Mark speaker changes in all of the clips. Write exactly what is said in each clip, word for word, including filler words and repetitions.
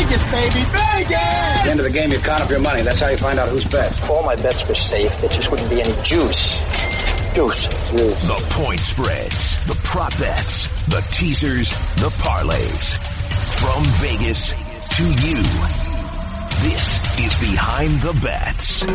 Speaker 1: Vegas, baby, Vegas!
Speaker 2: At the end of the game, you count up your money. That's how you find out who's bet.
Speaker 3: If all my bets were safe, there just wouldn't be any juice. Juice. Juice.
Speaker 4: The point spreads, the prop bets, the teasers, the parlays. From Vegas to you, this is Behind the Bets.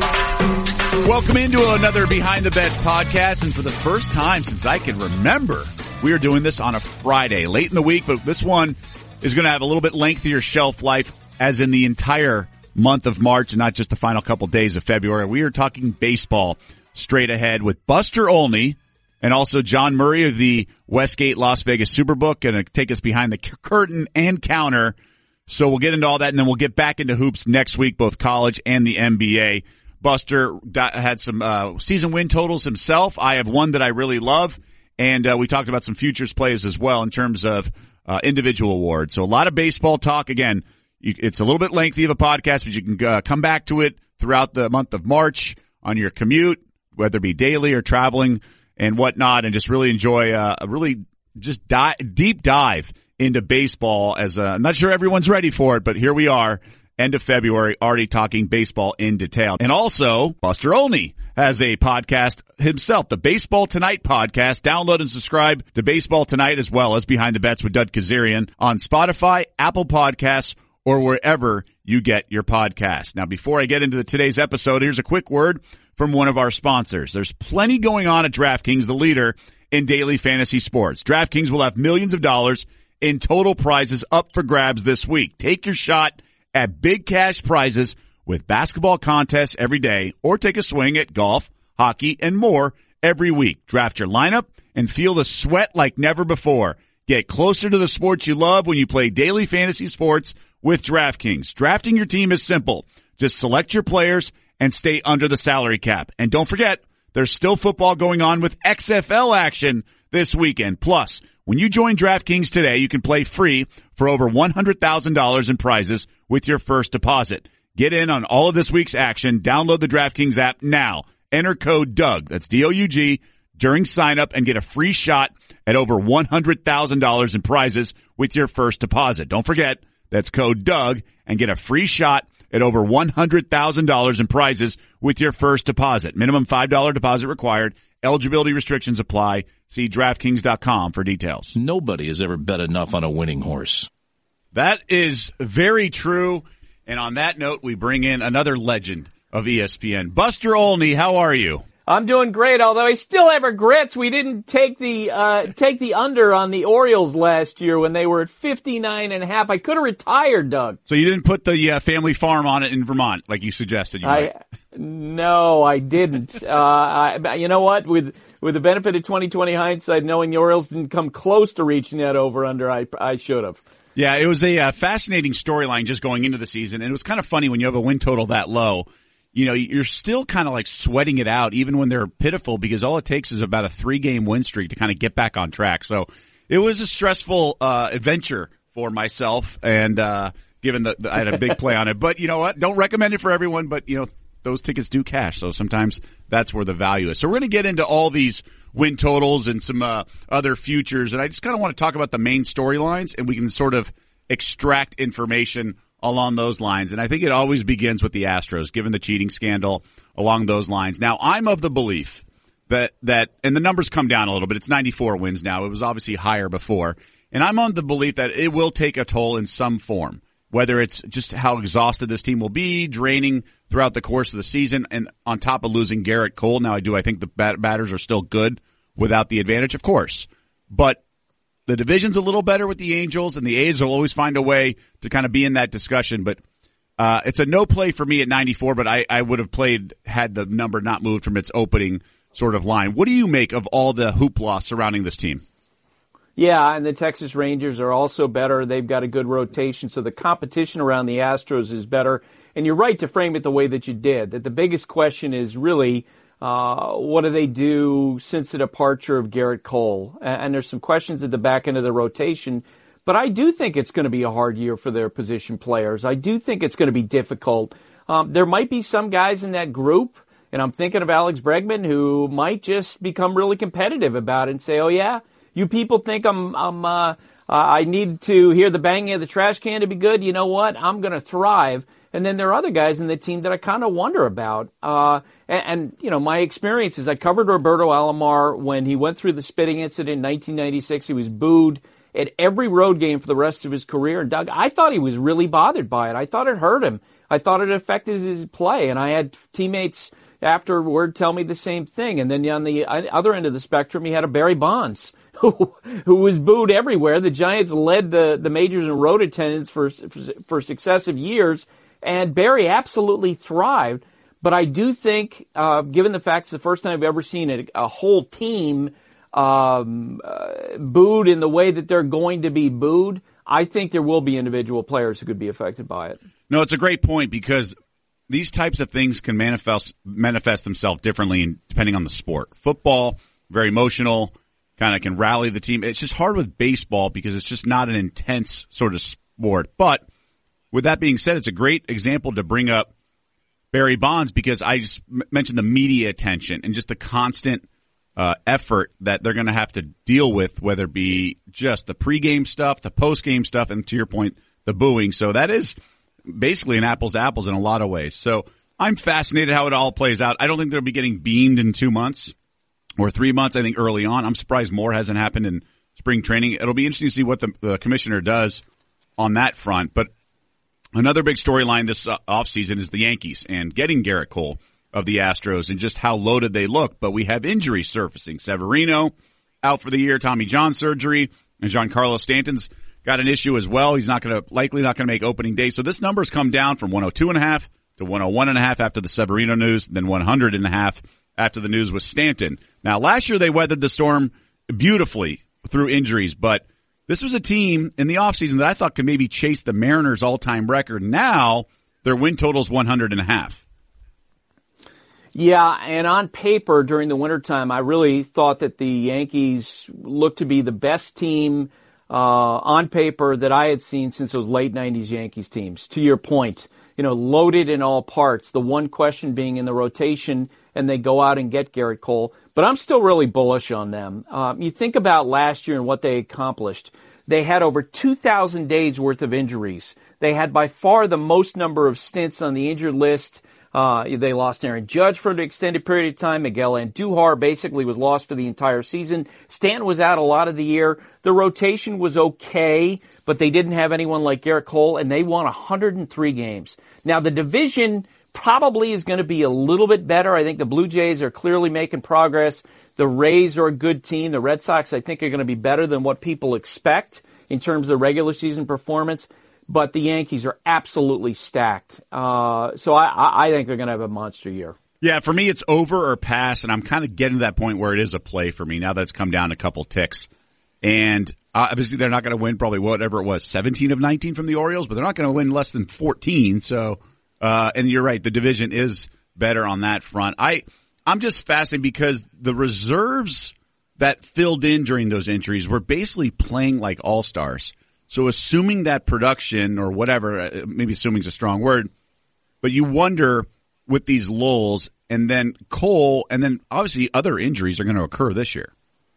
Speaker 5: Welcome into another Behind the Bets podcast, and for the first time since I can remember, we are doing this on a Friday, late in the week, but this one is going to have a little bit lengthier shelf life, as in the entire month of March and not just the final couple days of February. We are talking baseball straight ahead with Buster Olney and also John Murray of the Westgate Las Vegas Superbook, going to take us behind the curtain and counter. So we'll get into all that, and then we'll get back into hoops next week, both college and the N B A. Buster had some uh, season win totals himself. I have one that I really love, and uh, we talked about some futures plays as well in terms of uh, individual awards. So a lot of baseball talk. Again, you, it's a little bit lengthy of a podcast, but you can uh, come back to it throughout the month of March on your commute, whether it be daily or traveling and whatnot, and just really enjoy uh, a really just di- deep dive into baseball. As uh, I'm not sure everyone's ready for it, but here we are. End of February, already talking baseball in detail. And also, Buster Olney has a podcast himself, the Baseball Tonight podcast. Download and subscribe to Baseball Tonight as well as Behind the Bets with Doug Kazarian on Spotify, Apple Podcasts, or wherever you get your podcasts. Now, before I get into the, today's episode, here's a quick word from one of our sponsors. There's plenty going on at DraftKings, the leader in daily fantasy sports. DraftKings will have millions of dollars in total prizes up for grabs this week. Take your shot at big cash prizes with basketball contests every day, or take a swing at golf, hockey, and more every week. Draft your lineup and feel the sweat like never before. Get closer to the sports you love when you play daily fantasy sports with DraftKings. Drafting your team is simple. Just select your players and stay under the salary cap. And don't forget, there's still football going on with X F L action this weekend. Plus, when you join DraftKings today, you can play free for over one hundred thousand dollars in prizes with your first deposit. Get in on all of this week's action. Download the DraftKings app now. Enter code Doug, that's D O U G, during sign-up and get a free shot at over one hundred thousand dollars in prizes with your first deposit. Don't forget, that's code Doug, and get a free shot at over one hundred thousand dollars in prizes with your first deposit. Minimum five dollars deposit required. Eligibility restrictions apply. See DraftKings dot com for details.
Speaker 6: Nobody has ever bet enough on a winning horse.
Speaker 5: That is very true. And on that note, we bring in another legend of E S P N. Buster Olney, how are you?
Speaker 7: I'm doing great, although I still have regrets. We didn't take the uh take the under on the Orioles last year when they were at fifty-nine and a half. I could have retired, Doug.
Speaker 5: So you didn't put the uh, family farm on it in Vermont like you suggested you
Speaker 7: I,
Speaker 5: might?
Speaker 7: No, I didn't. uh I, you know what? With with the benefit of twenty twenty hindsight, knowing the Orioles didn't come close to reaching that over under, I I should have.
Speaker 5: Yeah, it was a uh, fascinating storyline just going into the season, and it was kind of funny when you have a win total that low. You know, you're still kind of like sweating it out even when they're pitiful, because all it takes is about a three-game win streak to kind of get back on track. So it was a stressful uh adventure for myself, and uh given that I had a big play on it. But you know what? Don't recommend it for everyone, but, you know, those tickets do cash, so sometimes that's where the value is. So we're going to get into all these win totals and some uh, other futures, and I just kind of want to talk about the main storylines, and we can sort of extract information along those lines. And I think it always begins with the Astros, given the cheating scandal along those lines. Now, I'm of the belief that, that and the numbers come down a little bit. It's ninety-four wins now. It was obviously higher before. And I'm on the belief that it will take a toll in some form, whether it's just how exhausted this team will be, draining throughout the course of the season, and on top of losing Garrett Cole. Now, I do I think the bat- batters are still good without the advantage, of course. But the division's a little better with the Angels, and the A's will always find a way to kind of be in that discussion. But uh it's a no play for me at ninety-four, but I, I would have played had the number not moved from its opening sort of line. What do you make of all the hoopla surrounding this team?
Speaker 7: Yeah, and the Texas Rangers are also better. They've got a good rotation, so the competition around the Astros is better. And you're right to frame it the way that you did, that the biggest question is really uh what do they do since the departure of Garrett Cole? And, and there's some questions at the back end of the rotation. But I do think it's going to be a hard year for their position players. I do think it's going to be difficult. Um, there might be some guys in that group, and I'm thinking of Alex Bregman, who might just become really competitive about it and say, oh, yeah, you people think I'm I'm uh, I need to hear the banging of the trash can to be good. You know what? I'm going to thrive. And then there are other guys in the team that I kind of wonder about. Uh, and, and, you know, my experiences, I covered Roberto Alomar when he went through the spitting incident in nineteen ninety-six. He was booed at every road game for the rest of his career. And Doug, I thought he was really bothered by it. I thought it hurt him. I thought it affected his play. And I had teammates afterward tell me the same thing. And then on the other end of the spectrum, he had a Barry Bonds who, who was booed everywhere. The Giants led the, the majors in road attendance for, for, for successive years. And Barry absolutely thrived. But I do think, uh, given the fact it's the first time I've ever seen a, a whole team um, uh, booed in the way that they're going to be booed, I think there will be individual players who could be affected by it.
Speaker 5: No, it's a great point because these types of things can manifest manifest themselves differently in, depending on the sport. Football, very emotional, kind of can rally the team. It's just hard with baseball because it's just not an intense sort of sport. But with that being said, it's a great example to bring up Barry Bonds because I just m- mentioned the media attention and just the constant uh, effort that they're going to have to deal with, whether it be just the pregame stuff, the postgame stuff, and to your point, the booing. So that is basically an apples to apples in a lot of ways. So I'm fascinated how it all plays out. I don't think they'll be getting beamed in two months or three months. I think early on. I'm surprised more hasn't happened in spring training. It'll be interesting to see what the, the commissioner does on that front. But another big storyline this uh, offseason is the Yankees and getting Garrett Cole of the Astros and just how loaded they look. But we have injuries surfacing. Severino out for the year, Tommy John surgery, and Giancarlo Stanton's got an issue as well. He's not going to, likely not going to make opening day. So this number's come down from one oh two and a half to one oh one and a half after the Severino news, then one hundred and a half after the news with Stanton. Now, last year they weathered the storm beautifully through injuries, but this was a team in the offseason that I thought could maybe chase the Mariners' all-time record. Now their win total's one hundred and a half.
Speaker 7: Yeah, and on paper during the wintertime, I really thought that the Yankees looked to be the best team Uh, on paper that I had seen since those late nineties Yankees teams. To your point, you know, loaded in all parts. The one question being in the rotation, and they go out and get Garrett Cole. But I'm still really bullish on them. Um, you think about last year and what they accomplished. They had over two thousand days worth of injuries. They had by far the most number of stints on the injured list. Uh, they lost Aaron Judge for an extended period of time. Miguel Andujar basically was lost for the entire season. Stanton was out a lot of the year. The rotation was okay, but they didn't have anyone like Garrett Cole, and they won one hundred three games. Now, the division probably is going to be a little bit better. I think the Blue Jays are clearly making progress. The Rays are a good team. The Red Sox, I think, are going to be better than what people expect in terms of regular season performance. But the Yankees are absolutely stacked. Uh, so I, I think they're going to have a monster year.
Speaker 5: Yeah, for me, it's over or pass, and I'm kind of getting to that point where it is a play for me now that it's come down a couple ticks. And uh, obviously they're not going to win probably whatever it was, seventeen of nineteen from the Orioles, but they're not going to win less than fourteen. So, uh, and you're right, the division is better on that front. I, I'm just fascinated because the reserves that filled in during those injuries were basically playing like all-stars. So assuming that production or whatever, maybe assuming is a strong word, but you wonder with these lulls and then Cole and then obviously other injuries are going to occur this year.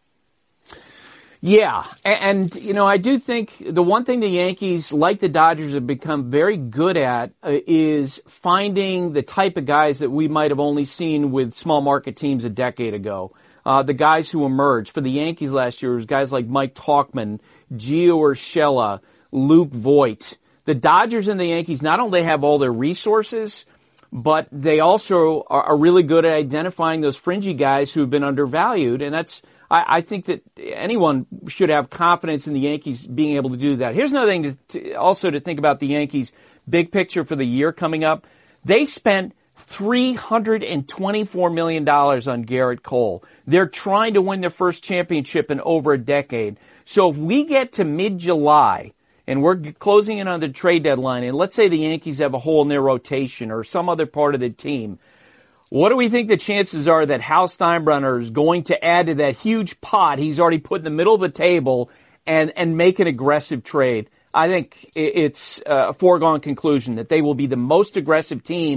Speaker 7: Yeah, and, you know, I do think the one thing the Yankees, like the Dodgers, have become very good at uh, is finding the type of guys that we might have only seen with small market teams a decade ago. Uh, the guys who emerged. For the Yankees last year, it was guys like Mike Tauchman, Gio Urshela, Luke Voit. The Dodgers and the Yankees not only have all their resources, but they also are, are really good at identifying those fringy guys who have been undervalued. And that's, I, I think that anyone should have confidence in the Yankees being able to do that. Here's another thing to, to also to think about the Yankees' big picture for the year coming up. They spent three hundred twenty-four million dollars on Garrett Cole. They're trying to win their first championship in over a decade. So if we get to mid-July and we're closing in on the trade deadline, and let's say the Yankees have a hole in their rotation or some other part of the team, what do we think the chances are that Hal Steinbrenner is going to add to that huge pot he's already put in the middle of the table and, and make an aggressive trade? I think it's a foregone conclusion that they will be the most aggressive team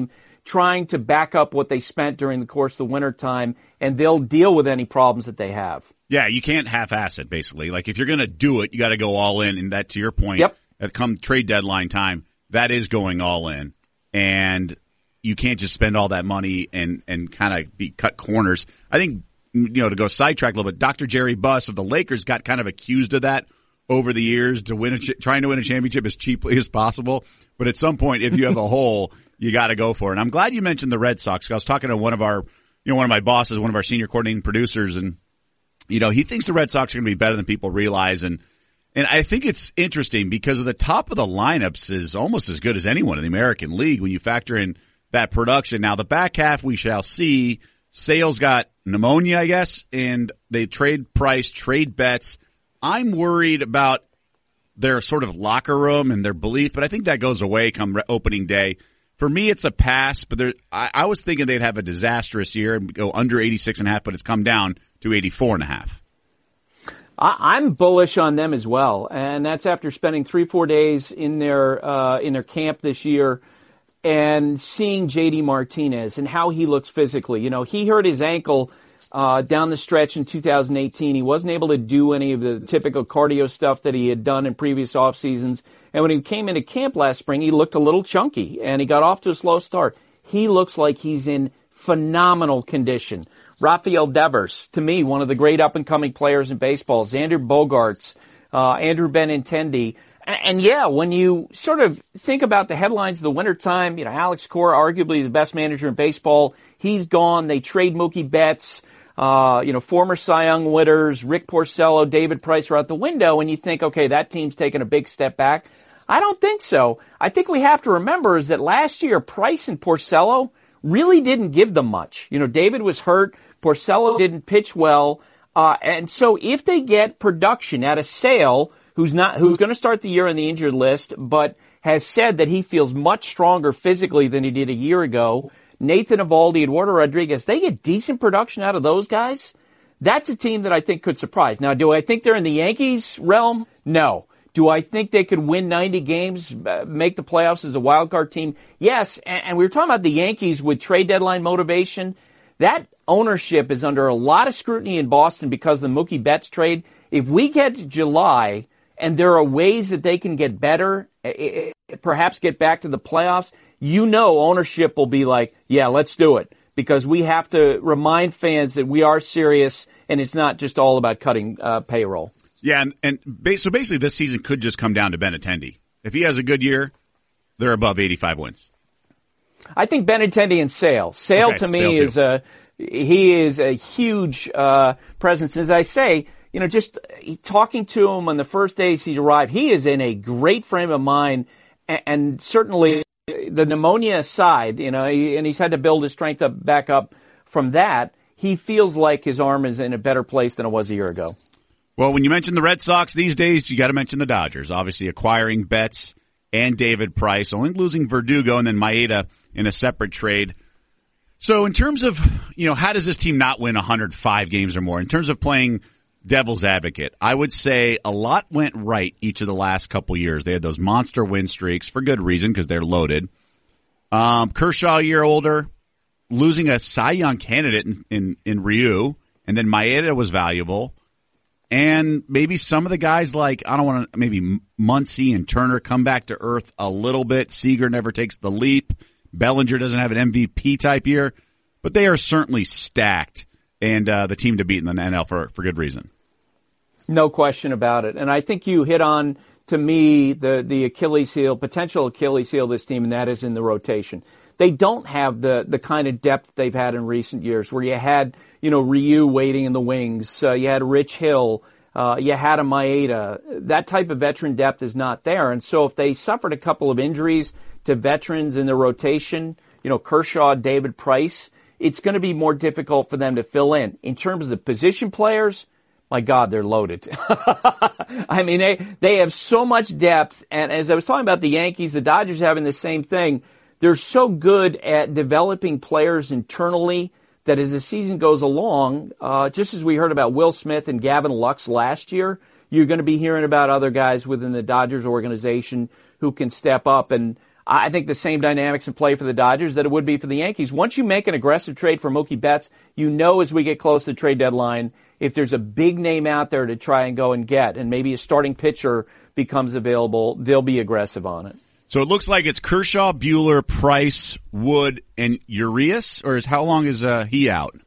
Speaker 7: trying to back up what they spent during the course of the wintertime, and they'll deal with any problems that they have.
Speaker 5: Yeah, you can't half-ass it, basically. Like, if you're going to do it, you got to go all in, and that, to your point,
Speaker 7: yep.
Speaker 5: at come trade deadline time, that is going all in. And you can't just spend all that money and, and kind of be cut corners. I think, you know, to go sidetrack a little bit, Doctor Jerry Buss of the Lakers got kind of accused of that over the years, to win a, trying to win a championship as cheaply as possible. But at some point, if you have a hole, you got to go for it. And I'm glad you mentioned the Red Sox. I was talking to one of our, you know, one of my bosses, one of our senior coordinating producers, and, you know, he thinks the Red Sox are going to be better than people realize. And, and I think it's interesting because of the top of the lineups is almost as good as anyone in the American League when you factor in that production. Now, the back half, we shall see. Sales got pneumonia, I guess, and they trade Price, trade Betts. I'm worried about their sort of locker room and their belief, but I think that goes away come re- opening day. For me, it's a pass, but there, I, I was thinking they'd have a disastrous year and go under eighty-six and a half, but it's come down to eighty-four and a half.
Speaker 7: I'm bullish on them as well, and that's after spending three, four days in their uh, in their camp this year and seeing J D Martinez and how he looks physically. You know, he hurt his ankle uh, down the stretch in two thousand eighteen. He wasn't able to do any of the typical cardio stuff that he had done in previous off seasons. And when he came into camp last spring, he looked a little chunky, and he got off to a slow start. He looks like he's in phenomenal condition. Rafael Devers, to me, one of the great up-and-coming players in baseball. Xander Bogaerts, uh, Andrew Benintendi. And, and yeah, when you sort of think about the headlines of the wintertime, you know, Alex Cora, arguably the best manager in baseball, he's gone. They trade Mookie Betts. Uh, you know, former Cy Young winners, Rick Porcello, David Price are out the window, and you think, okay, that team's taken a big step back. I don't think so. I think we have to remember is that last year, Price and Porcello really didn't give them much. You know, David was hurt. Porcello didn't pitch well. Uh, and so if they get production out of Sale, who's not, who's going to start the year on the injured list, but has said that he feels much stronger physically than he did a year ago, Nathan Eovaldi, Eduardo Rodriguez, they get decent production out of those guys. That's a team that I think could surprise. Now, do I think they're in the Yankees realm? No. Do I think they could win ninety games, uh, make the playoffs as a wild card team? Yes. And, and we were talking about the Yankees with trade deadline motivation. That ownership is under a lot of scrutiny in Boston because of the Mookie Betts trade. If we get to July and there are ways that they can get better, perhaps get back to the playoffs, you know ownership will be like, yeah, let's do it. Because we have to remind fans that we are serious and it's not just all about cutting uh, payroll.
Speaker 5: Yeah, and, and ba- so basically this season could just come down to Benintendi. If he has a good year, they're above eighty-five wins.
Speaker 7: I think Benintendi and Sale. Sale
Speaker 5: okay,
Speaker 7: to me
Speaker 5: Sale
Speaker 7: is a he is a huge uh, presence. As I say, you know, just talking to him on the first days he arrived, he is in a great frame of mind, and, and certainly the pneumonia aside, you know, and he's had to build his strength up back up from that. He feels like his arm is in a better place than it was a year ago.
Speaker 5: Well, when you mention the Red Sox these days, you got to mention the Dodgers. Obviously, acquiring Betts and David Price, only losing Verdugo and then Maeda in a separate trade. So in terms of, you know, how does this team not win one hundred five games or more? In terms of playing devil's advocate, I would say a lot went right each of the last couple years. They had those monster win streaks for good reason because they're loaded. Um, Kershaw a year older, losing a Cy Young candidate in, in, in Ryu, and then Maeda was valuable. And maybe some of the guys like, I don't want to, maybe Muncy and Turner come back to earth a little bit. Seager never takes the leap. Bellinger doesn't have an M V P type year, but they are certainly stacked and uh, the team to beat in the N L for, for good reason.
Speaker 7: No question about it. And I think you hit on, to me, the, the Achilles heel, potential Achilles heel of this team, and that is in the rotation. They don't have the, the kind of depth they've had in recent years where you had, you know, Ryu waiting in the wings. Uh, you had Rich Hill. Uh, you had a Maeda. That type of veteran depth is not there. And so if they suffered a couple of injuries to veterans in the rotation, you know, Kershaw, David Price, it's going to be more difficult for them to fill in. In terms of the position players, my God, they're loaded. I mean, they, they have so much depth. And as I was talking about the Yankees, the Dodgers having the same thing. They're so good at developing players internally that as the season goes along, uh, just as we heard about Will Smith and Gavin Lux last year, you're going to be hearing about other guys within the Dodgers organization who can step up. And I think the same dynamics in play for the Dodgers that it would be for the Yankees. Once you make an aggressive trade for Mookie Betts, you know as we get close to the trade deadline, if there's a big name out there to try and go and get, and maybe a starting pitcher becomes available, they'll be aggressive on it.
Speaker 5: So it looks like it's Kershaw, Buehler, Price, Wood, and Urias, or is how long is uh, he out?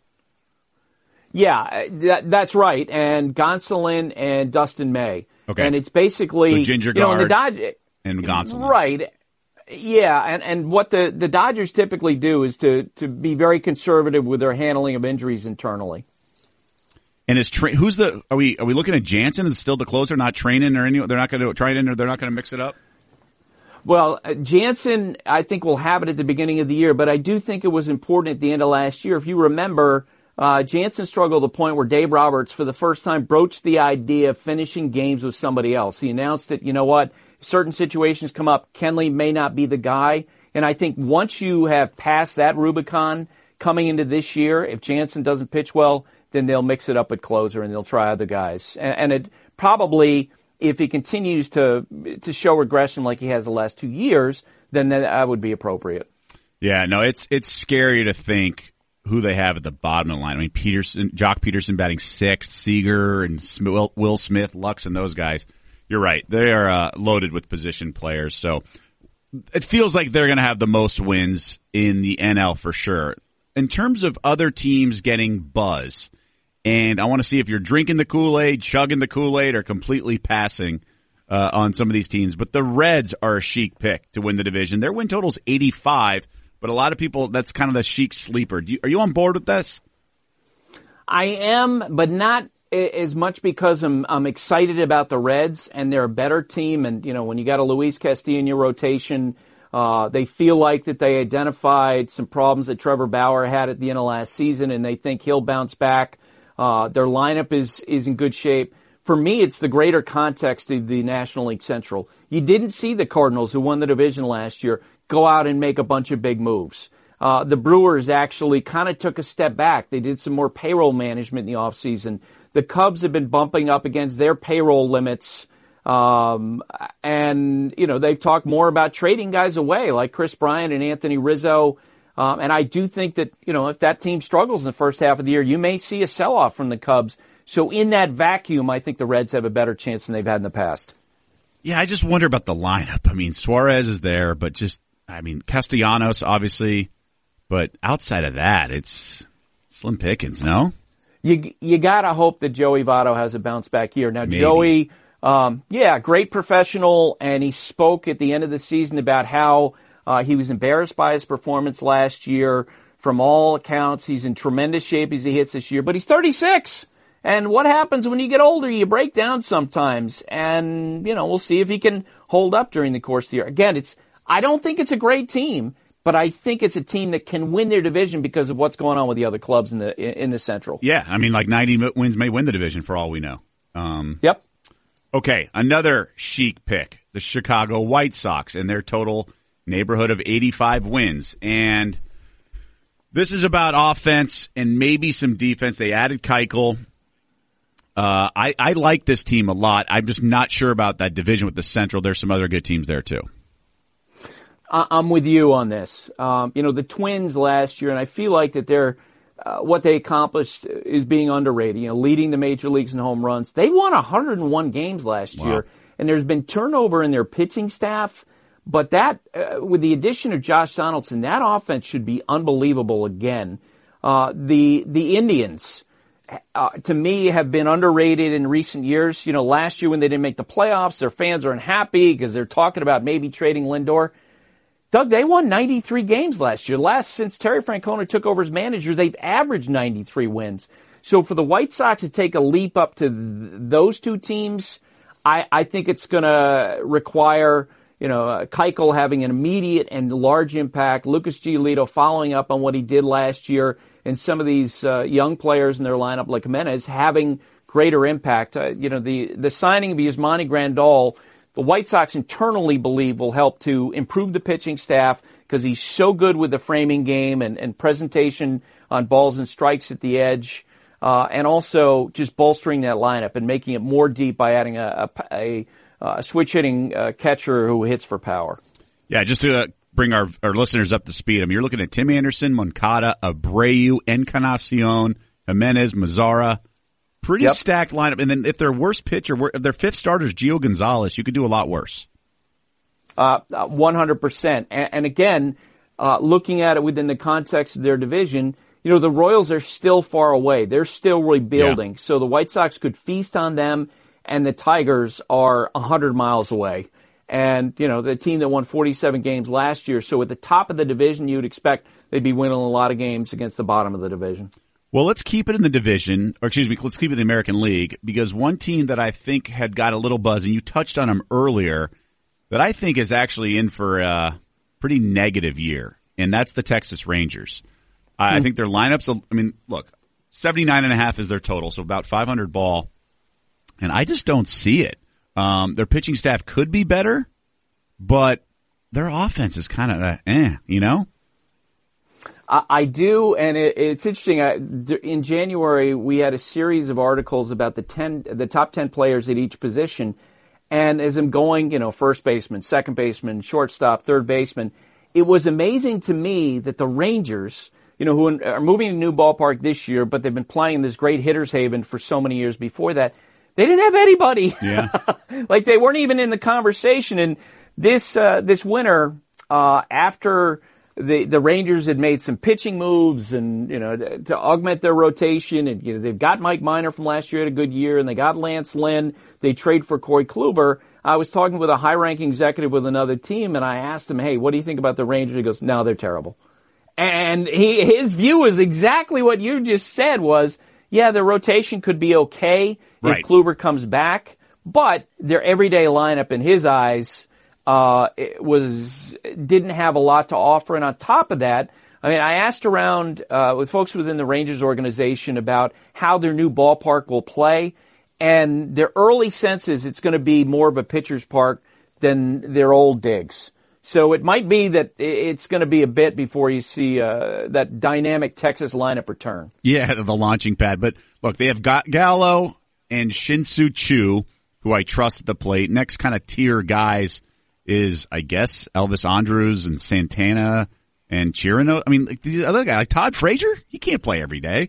Speaker 7: Yeah, that, that's right. And Gonsolin and Dustin May.
Speaker 5: Okay.
Speaker 7: And it's basically,
Speaker 5: so Ginger
Speaker 7: you know, and the
Speaker 5: Guard
Speaker 7: Dodgers,
Speaker 5: and Gonsolin.
Speaker 7: Right. Yeah, and, and what the, the Dodgers typically do is to, to be very conservative with their handling of injuries internally.
Speaker 5: And is tra- who's the are we are we looking at Jansen? Is still the closer, not training or any? They're not going to try it in, or they're not going to mix it up.
Speaker 7: Well, uh, Jansen, I think, will have it at the beginning of the year, but I do think it was important at the end of last year. If you remember, uh, Jansen struggled to the point where Dave Roberts, for the first time, broached the idea of finishing games with somebody else. He announced that, you know what, certain situations come up, Kenley may not be the guy. And I think once you have passed that Rubicon coming into this year, if Jansen doesn't pitch well, then they'll mix it up at closer and they'll try other guys. And, and it probably, if he continues to to show regression like he has the last two years, then that would be appropriate.
Speaker 5: Yeah, no, it's it's scary to think who they have at the bottom of the line. I mean, Peterson, Jock Peterson batting sixth, Seager and Will, Will Smith, Lux, and those guys. You're right; they are uh, loaded with position players. So it feels like they're going to have the most wins in the N L for sure. In terms of other teams getting buzz. And I want to see if you're drinking the Kool-Aid, chugging the Kool-Aid, or completely passing uh, on some of these teams. But the Reds are a chic pick to win the division. Their win total's eighty-five, but a lot of people, that's kind of the chic sleeper. Do you, are you on board with this?
Speaker 7: I am, but not as much because I'm, I'm excited about the Reds, and they're a better team. And, you know, when you got a Luis Castillo in your rotation, uh, they feel like that they identified some problems that Trevor Bauer had at the end of last season, and they think he'll bounce back. Uh, their lineup is, is in good shape. For me, it's the greater context of the National League Central. You didn't see the Cardinals, who won the division last year, go out and make a bunch of big moves. Uh, the Brewers actually kind of took a step back. They did some more payroll management in the offseason. The Cubs have been bumping up against their payroll limits. Um, and, you know, they've talked more about trading guys away, like Chris Bryant and Anthony Rizzo. Um, and I do think that, you know, if that team struggles in the first half of the year, you may see a sell-off from the Cubs. So in that vacuum, I think the Reds have a better chance than they've had in the past.
Speaker 5: Yeah, I just wonder about the lineup. I mean, Suarez is there, but just, I mean, Castellanos, obviously. But outside of that, it's slim pickings, no?
Speaker 7: You you got to hope that Joey Votto has a bounce-back year. Now,
Speaker 5: Maybe.
Speaker 7: Joey, um, yeah, great professional, and he spoke at the end of the season about how Uh, he was embarrassed by his performance last year. From all accounts, he's in tremendous shape as he hits this year, but he's thirty-six. And what happens when you get older? You break down sometimes. And, you know, we'll see if he can hold up during the course of the year. Again, it's, I don't think it's a great team, but I think it's a team that can win their division because of what's going on with the other clubs in the, in the Central.
Speaker 5: Yeah. I mean, like ninety wins may win the division for all we know. Um,
Speaker 7: yep.
Speaker 5: Okay. Another chic pick, the Chicago White Sox, and their total neighborhood of eighty-five wins. And this is about offense and maybe some defense. They added Keuchel. Uh, I, I like this team a lot. I'm just not sure about that division with the Central. There's some other good teams there, too.
Speaker 7: I'm with you on this. Um, you know, the Twins last year, and I feel like that they're, uh, what they accomplished is being underrated. You know, leading the major leagues in home runs. They won one hundred one games last
Speaker 5: Wow.
Speaker 7: year, and there's been turnover in their pitching staff. But that, uh, with the addition of Josh Donaldson, that offense should be unbelievable again. Uh, the, the Indians, uh, to me, have been underrated in recent years. You know, last year when they didn't make the playoffs, their fans are unhappy because they're talking about maybe trading Lindor. Doug, they won ninety-three games last year. Last, since Terry Francona took over as manager, they've averaged ninety-three wins. So for the White Sox to take a leap up to th- those two teams, I, I think it's going to require, you know, uh, Keuchel having an immediate and large impact, Lucas Giolito following up on what he did last year, and some of these uh, young players in their lineup like Jimenez having greater impact. Uh, you know, the, the signing of Yasmani Grandal, the White Sox internally believe will help to improve the pitching staff because he's so good with the framing game and, and presentation on balls and strikes at the edge, uh, and also just bolstering that lineup and making it more deep by adding a, a, a, a switch-hitting uh, catcher who hits for power.
Speaker 5: Yeah, just to uh, bring our, our listeners up to speed. I mean, you're looking at Tim Anderson, Moncada, Abreu, Encarnacion, Jimenez, Mazzara. Pretty yep. stacked lineup. And then if their worst pitcher, if their fifth starter is Gio Gonzalez, you could do a lot worse.
Speaker 7: Uh, one hundred percent. And, and again, uh, looking at it within the context of their division, you know, the Royals are still far away. They're still rebuilding. Yeah. So the White Sox could feast on them, and the Tigers are one hundred miles away. And, you know, the team that won forty-seven games last year. So at the top of the division, you'd expect they'd be winning a lot of games against the bottom of the division.
Speaker 5: Well, let's keep it in the division, or excuse me, let's keep it in the American League, because one team that I think had got a little buzz, and you touched on them earlier, that I think is actually in for a pretty negative year, and that's the Texas Rangers. Hmm. I think their lineups, I mean, look, seventy-nine and a half is their total, so about five hundred ball, and I just don't see it. Um, their pitching staff could be better, but their offense is kind of, uh, eh, you know?
Speaker 7: I, I do, and it, it's interesting. I, in January, we had a series of articles about the ten, the top ten players at each position, and as I'm going, you know, first baseman, second baseman, shortstop, third baseman, it was amazing to me that the Rangers, you know, who are moving to a new ballpark this year, but they've been playing in this great hitter's haven for so many years before that, they didn't have anybody.
Speaker 5: Yeah.
Speaker 7: Like they weren't even in the conversation. And this, uh, this winter, uh, after the, the Rangers had made some pitching moves and, you know, to, to augment their rotation, and, you know, they've got Mike Minor from last year, had a good year, and they got Lance Lynn. They trade for Corey Kluber. I was talking with a high-ranking executive with another team, and I asked him, hey, what do you think about the Rangers? He goes, no, they're terrible. And he, his view was exactly what you just said was, yeah, their rotation could be okay
Speaker 5: right.
Speaker 7: if Kluber comes back, but their everyday lineup in his eyes uh it was didn't have a lot to offer. And on top of that, I mean, I asked around uh with folks within the Rangers organization about how their new ballpark will play, and their early sense is it's going to be more of a pitcher's park than their old digs. So it might be that it's going to be a bit before you see uh, that dynamic Texas lineup return.
Speaker 5: Yeah, the launching pad. But look, they have got Gallo and Shin-Soo Choo, who I trust at the plate. Next kind of tier guys is, I guess, Elvis Andrus and Santana and Chirino. I mean, like these other guys, like Todd Frazier, he can't play every day.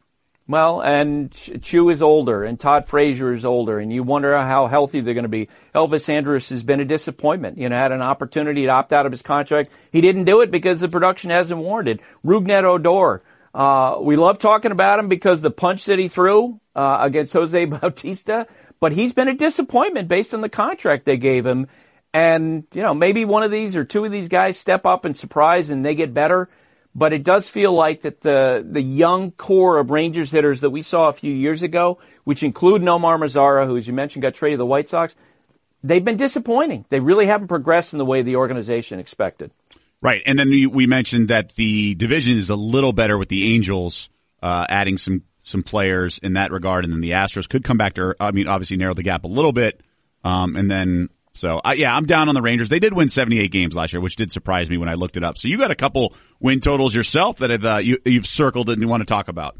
Speaker 7: Well, and Choo is older, and Todd Frazier is older, and you wonder how healthy they're going to be. Elvis Andrus has been a disappointment. You know, had an opportunity to opt out of his contract. He didn't do it because the production hasn't warranted. Rougned Odor, uh, we love talking about him because the punch that he threw uh, against Jose Bautista, but he's been a disappointment based on the contract they gave him. And, you know, maybe one of these or two of these guys step up and surprise and they get better. But it does feel like that the the young core of Rangers hitters that we saw a few years ago, which include Nomar Mazara, who, as you mentioned, got traded to the White Sox, they've been disappointing. They really haven't progressed in the way the organization expected.
Speaker 5: Right, and then we, we mentioned that the division is a little better with the Angels uh, adding some some players in that regard, and then the Astros could come back to, I mean, obviously narrow the gap a little bit, um, and then. So, uh, yeah, I'm down on the Rangers. They did win seventy-eight games last year, which did surprise me when I looked it up. So you got a couple win totals yourself that have, uh, you, you've circled it and you want to talk about.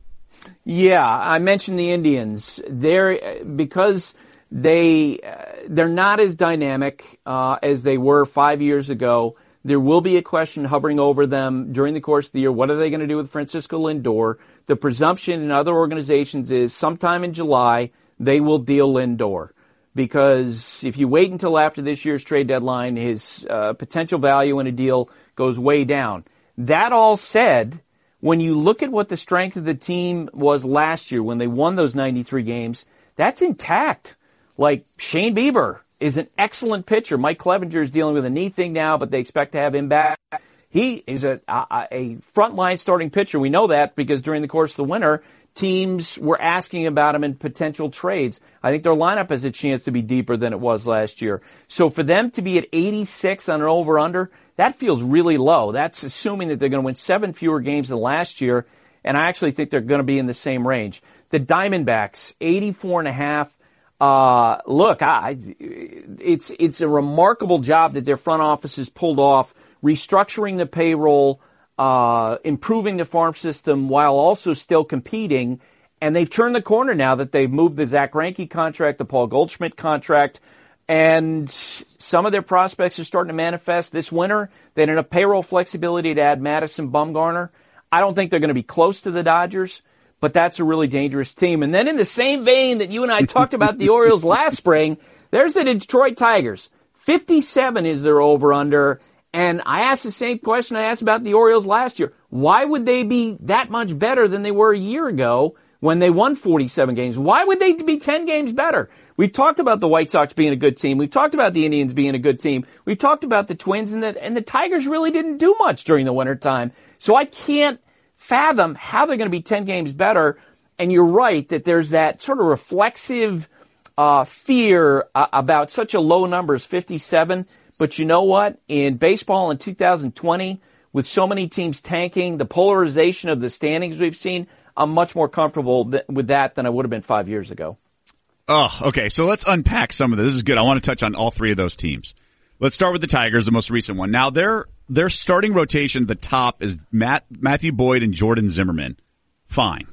Speaker 7: Yeah, I mentioned the Indians. They're, because they, uh, they're not as dynamic uh, as they were five years ago. There will be a question hovering over them during the course of the year. What are they going to do with Francisco Lindor? The presumption in other organizations is sometime in July they will deal Lindor. Because if you wait until after this year's trade deadline, his uh, potential value in a deal goes way down. That all said, when you look at what the strength of the team was last year when they won those ninety-three games, that's intact. Like Shane Bieber is an excellent pitcher. Mike Clevenger is dealing with a knee thing now, but they expect to have him back. He is a, a, a frontline starting pitcher. We know that because during the course of the winter, teams were asking about him in potential trades. I think their lineup has a chance to be deeper than it was last year. So for them to be at eighty-six on an over-under, that feels really low. That's assuming that they're going to win seven fewer games than last year, and I actually think they're going to be in the same range. The Diamondbacks, eighty-four and a half. Uh, look, I, it's, it's a remarkable job that their front office has pulled off, restructuring the payroll, Uh, improving the farm system while also still competing. And they've turned the corner now that they've moved the Zach Greinke contract, the Paul Goldschmidt contract, And some of their prospects are starting to manifest this winter. They had enough payroll flexibility to add Madison Bumgarner. I don't think they're going to be close to the Dodgers, but that's a really dangerous team. And then in the same vein that you and I talked about the Orioles last spring, there's the Detroit Tigers. fifty-seven is their over-under. And I asked the same question I asked about the Orioles last year. Why would they be that much better than they were a year ago when they won forty-seven games? Why would they be ten games better? We've talked about the White Sox being a good team. We've talked about the Indians being a good team. We've talked about the Twins, and the, and the Tigers really didn't do much during the wintertime. So I can't fathom how they're going to be ten games better. And you're right that there's that sort of reflexive uh fear uh, about such a low number as fifty-seven. But you know what? In baseball in two thousand twenty, with so many teams tanking, the polarization of the standings we've seen, I'm much more comfortable th- with that than I would have been five years ago.
Speaker 5: Oh, okay. So let's unpack some of this. This is good. I want to touch on all three of those teams. Let's start with the Tigers, the most recent one. Now, their their starting rotation at the top is Matt, Matthew Boyd and Jordan Zimmerman. Fine.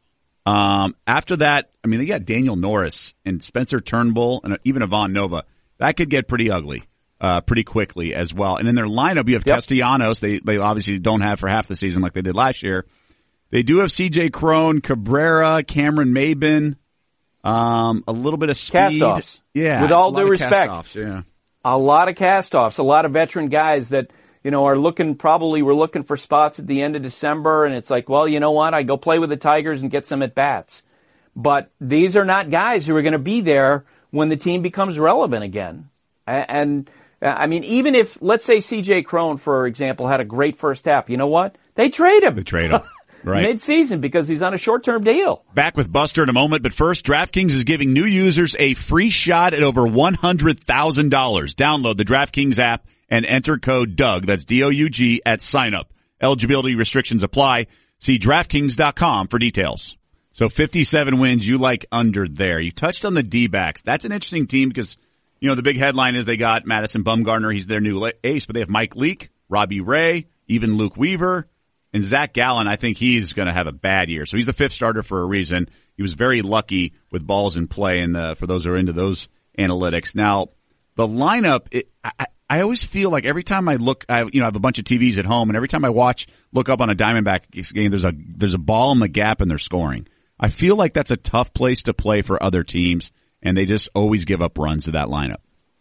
Speaker 5: Um, after that, I mean, they got Daniel Norris and Spencer Turnbull and even Ivan Nova. That could get pretty ugly uh, pretty quickly as well. And in their lineup, you have yep. Castellanos. They, they obviously don't have for half the season like they did last year. They do have C J Cron, Cabrera, Cameron Maybin, um, a little bit of speed.
Speaker 7: Cast-offs.
Speaker 5: Yeah.
Speaker 7: With all due respect.
Speaker 5: Cast-offs, yeah.
Speaker 7: A lot of cast-offs, a lot of veteran guys that, you know, are looking, probably we're looking for spots at the end of December, and it's like, well, you know what, I go play with the Tigers and get some at-bats. But these are not guys who are going to be there when the team becomes relevant again. And, I mean, even if, let's say C J Cron, for example, had a great first half, you know what? They trade him.
Speaker 5: They trade him. Right.
Speaker 7: Mid-season because he's on a short-term deal.
Speaker 5: Back with Buster in a moment, but first, DraftKings is giving new users a free shot at over one hundred thousand dollars. Download the DraftKings app and enter code Doug, that's D O U G, at sign-up. Eligibility restrictions apply. See DraftKings dot com for details. So fifty-seven wins, you like under there. You touched on the D-backs. That's an interesting team because, you know, the big headline is they got Madison Bumgarner. He's their new ace, but they have Mike Leake, Robbie Ray, even Luke Weaver. And Zach Gallen, I think he's going to have a bad year. So he's the fifth starter for a reason. He was very lucky with balls in play, and uh, for those who are into those analytics. Now, the lineup, it, I, I always feel like every time I look, I you know, I have a bunch of T Vs at home, and every time I watch, look up on a Diamondback game, there's a there's a ball in the gap, and they're scoring. I feel like that's a tough place to play for other teams, and they just always give up runs to that lineup.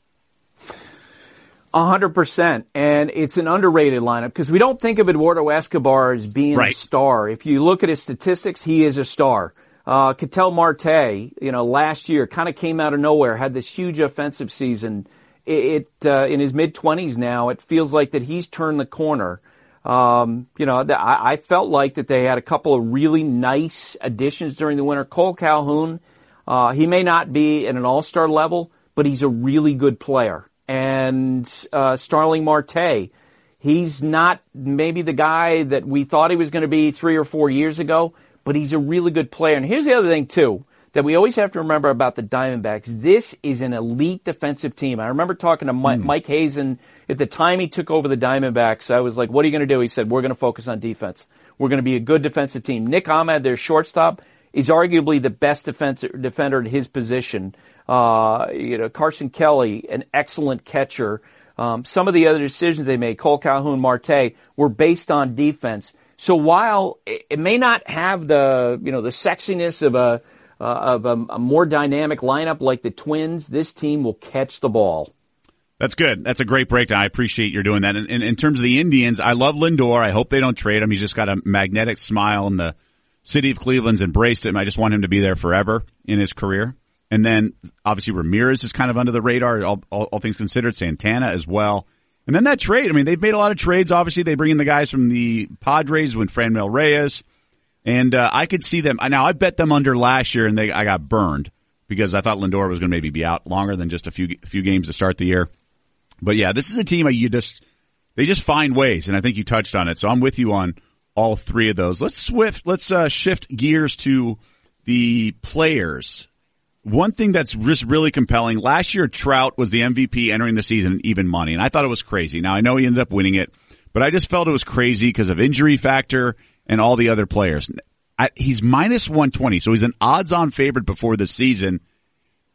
Speaker 7: A hundred percent, and it's an underrated lineup because we don't think of Eduardo Escobar as being
Speaker 5: right.
Speaker 7: a star. If you look at his statistics, he is a star. Uh, Ketel Marte, you know, last year kind of came out of nowhere, had this huge offensive season. It, it uh, in his mid twenties now, it feels like that he's turned the corner. Um, you know, the, I, I felt like that they had a couple of really nice additions during the winter. Cole Calhoun, uh, he may not be at an all-star level, but he's a really good player. And uh Starling Marte, he's not maybe the guy that we thought he was going to be three or four years ago, but he's a really good player. And here's the other thing, too, that we always have to remember about the Diamondbacks. This is an elite defensive team. I remember talking to Mike, mm. Mike Hazen at the time he took over the Diamondbacks. I was like, what are you going to do? He said, we're going to focus on defense. We're going to be a good defensive team. Nick Ahmed, their shortstop, is arguably the best defensive defender at his position. Uh, you know, Carson Kelly, an excellent catcher. Um, some of the other decisions they made, Cole Calhoun, Marte, were based on defense. So while it, it may not have the, you know, the sexiness of a, uh, of a, a more dynamic lineup like the Twins, this team will catch the ball.
Speaker 5: That's good. That's a great breakdown. I appreciate you doing that. And in, in terms of the Indians, I love Lindor. I hope they don't trade him. He's just got a magnetic smile, and the city of Cleveland's embraced him. I just want him to be there forever in his career. And then, obviously, Ramirez is kind of under the radar, all, all, all things considered. Santana as well. And then that trade, I mean, they've made a lot of trades. Obviously, they bring in the guys from the Padres with Franmil Reyes. And uh, I could see them. Now, I bet them under last year, and they I got burned because I thought Lindor was going to maybe be out longer than just a few few games to start the year. But, yeah, this is a team you just they just find ways, and I think you touched on it. So I'm with you on all three of those. Let's swift. Let's uh, shift gears to the players. One thing that's just really compelling, last year Trout was the M V P entering the season in even money, and I thought it was crazy. Now, I know he ended up winning it, but I just felt it was crazy because of injury factor and all the other players. I, he's minus one twenty, so he's an odds-on favorite before the season.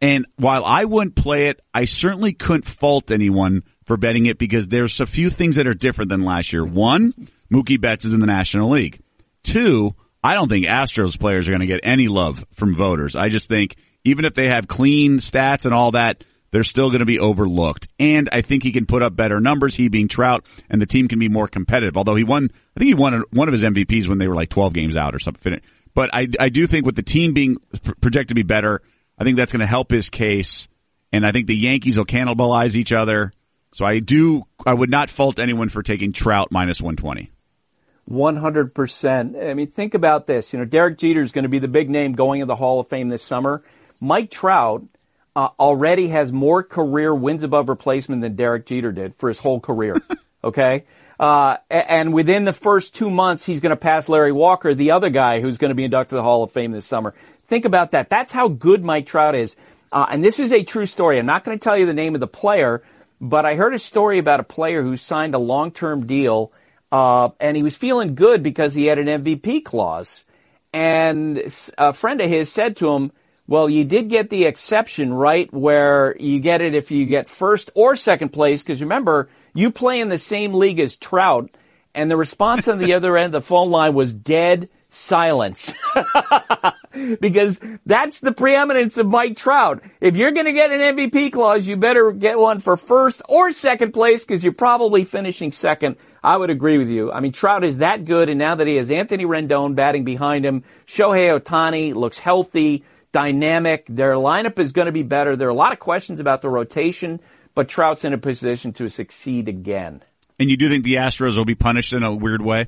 Speaker 5: And while I wouldn't play it, I certainly couldn't fault anyone for betting it because there's a few things that are different than last year. One, Mookie Betts is in the National League. Two, I don't think Astros players are going to get any love from voters. I just think even if they have clean stats and all that, they're still going to be overlooked. And I think he can put up better numbers, he being Trout, and the team can be more competitive. Although he won, I think he won one of his M V Ps when they were like twelve games out or something. But I, I do think with the team being projected to be better, I think that's going to help his case. And I think the Yankees will cannibalize each other. So I do, I would not fault anyone for taking Trout minus one twenty.
Speaker 7: one hundred percent. I mean, think about this. You know, Derek Jeter is going to be the big name going in the Hall of Fame this summer. Mike Trout uh, already has more career wins above replacement than Derek Jeter did for his whole career. Okay? Uh, and within the first two months, he's going to pass Larry Walker, the other guy who's going to be inducted to the Hall of Fame this summer. Think about that. That's how good Mike Trout is. Uh, and this is a true story. I'm not going to tell you the name of the player, but I heard a story about a player who signed a long-term deal, uh, and he was feeling good because he had an M V P clause. And a friend of his said to him, well, you did get the exception, right, where you get it if you get first or second place, because remember, you play in the same league as Trout, and the response on the other end of the phone line was dead silence. Because that's the preeminence of Mike Trout. If you're going to get an M V P clause, you better get one for first or second place because you're probably finishing second. I would agree with you. I mean, Trout is that good, and now that he has Anthony Rendon batting behind him, Shohei Ohtani looks healthy, dynamic. Their lineup is going to be better. There are a lot of questions about the rotation, but Trout's in a position to succeed again.
Speaker 5: And you do think the Astros will be punished in a weird way?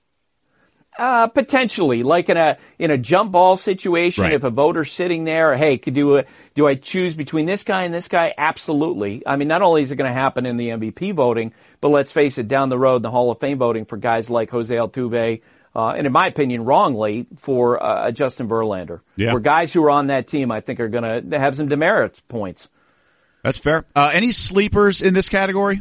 Speaker 7: Uh, potentially, like in a, in a jump ball situation,
Speaker 5: right.
Speaker 7: If a voter's sitting there, hey, could do a, do I choose between this guy and this guy? Absolutely. I mean, not only is it going to happen in the M V P voting, but let's face it, down the road, the Hall of Fame voting for guys like Jose Altuve, uh, and in my opinion, wrongly, for, uh, Justin Verlander.
Speaker 5: Yeah.
Speaker 7: Where guys who are on that team, I think are going to have some demerit points.
Speaker 5: That's fair. Uh, any sleepers in this category?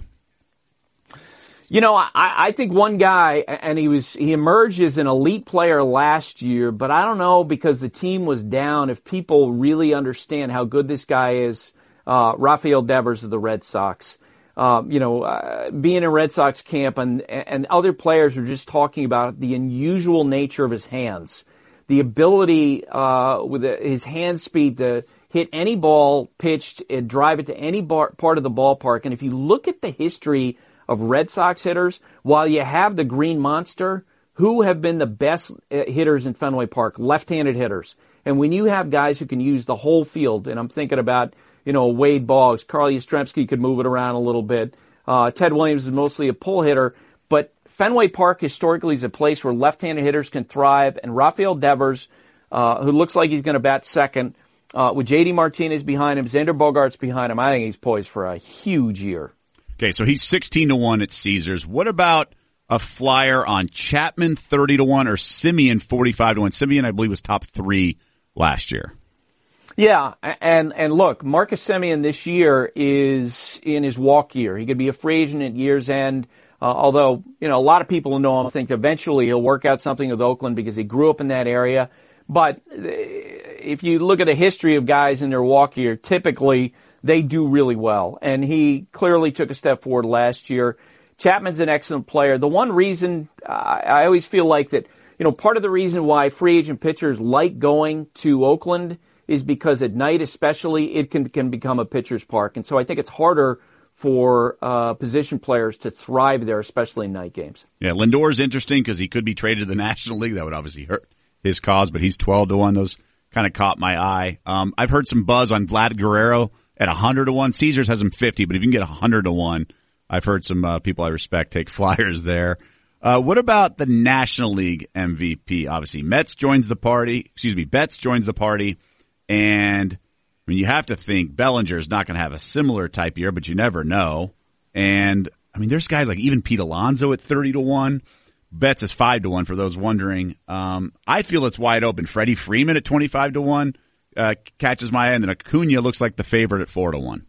Speaker 7: You know, I, I think one guy, and he was, he emerged as an elite player last year, but I don't know because the team was down if people really understand how good this guy is. Uh, Rafael Devers of the Red Sox. Um, you know, uh, being in Red Sox camp and, and other players are just talking about the unusual nature of his hands. The ability, uh, with his hand speed to hit any ball pitched and drive it to any bar, part of the ballpark. And if you look at the history of Red Sox hitters, while you have the Green Monster, who have been the best hitters in Fenway Park? Left-handed hitters. And when you have guys who can use the whole field, and I'm thinking about, you know, Wade Boggs, Carl Yastrzemski could move it around a little bit. Uh, Ted Williams is mostly a pull hitter, but Fenway Park historically is a place where left-handed hitters can thrive, and Rafael Devers, uh, who looks like he's going to bat second, uh, with J D Martinez behind him, Xander Bogaerts behind him, I think he's poised for a huge year.
Speaker 5: Okay, so he's sixteen to one at Caesars. What about a flyer on Chapman thirty to one or Simeon forty-five to one? Simeon, I believe, was top three last year.
Speaker 7: Yeah, and and look, Marcus Semien this year is in his walk year. He could be a free agent at year's end, uh, although, you know, a lot of people who know him think eventually he'll work out something with Oakland because he grew up in that area. But if you look at the history of guys in their walk year, typically they do really well. And he clearly took a step forward last year. Chapman's an excellent player. The one reason uh, I always feel like that, you know, part of the reason why free agent pitchers like going to Oakland is because at night especially it can, can become a pitcher's park. And so I think it's harder for uh, position players to thrive there, especially in night games.
Speaker 5: Yeah, Lindor's interesting because he could be traded to the National League. That would obviously hurt his cause, but he's twelve to one. Those kind of caught my eye. Um, I've heard some buzz on Vlad Guerrero at one hundred to one. Caesars has him fifty, but if you can get one hundred to one, I've heard some uh, people I respect take flyers there. Uh, what about the National League M V P? Obviously, Mets joins the party. Excuse me, Betts joins the party. And, I mean, you have to think Bellinger is not going to have a similar type year, but you never know. And, I mean, there's guys like even Pete Alonso at thirty to one. Betts is five to one for those wondering. Um, I feel it's wide open. Freddie Freeman at twenty-five to one uh, catches my eye, and then Acuna looks like the favorite at four to one.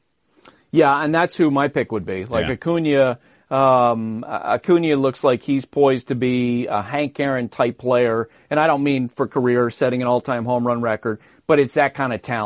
Speaker 7: Yeah, and that's who my pick would be. Like yeah. Acuna, um, Acuna looks like he's poised to be a Hank Aaron type player, and I don't mean for career setting an all-time home run record, but it's that kind of talent.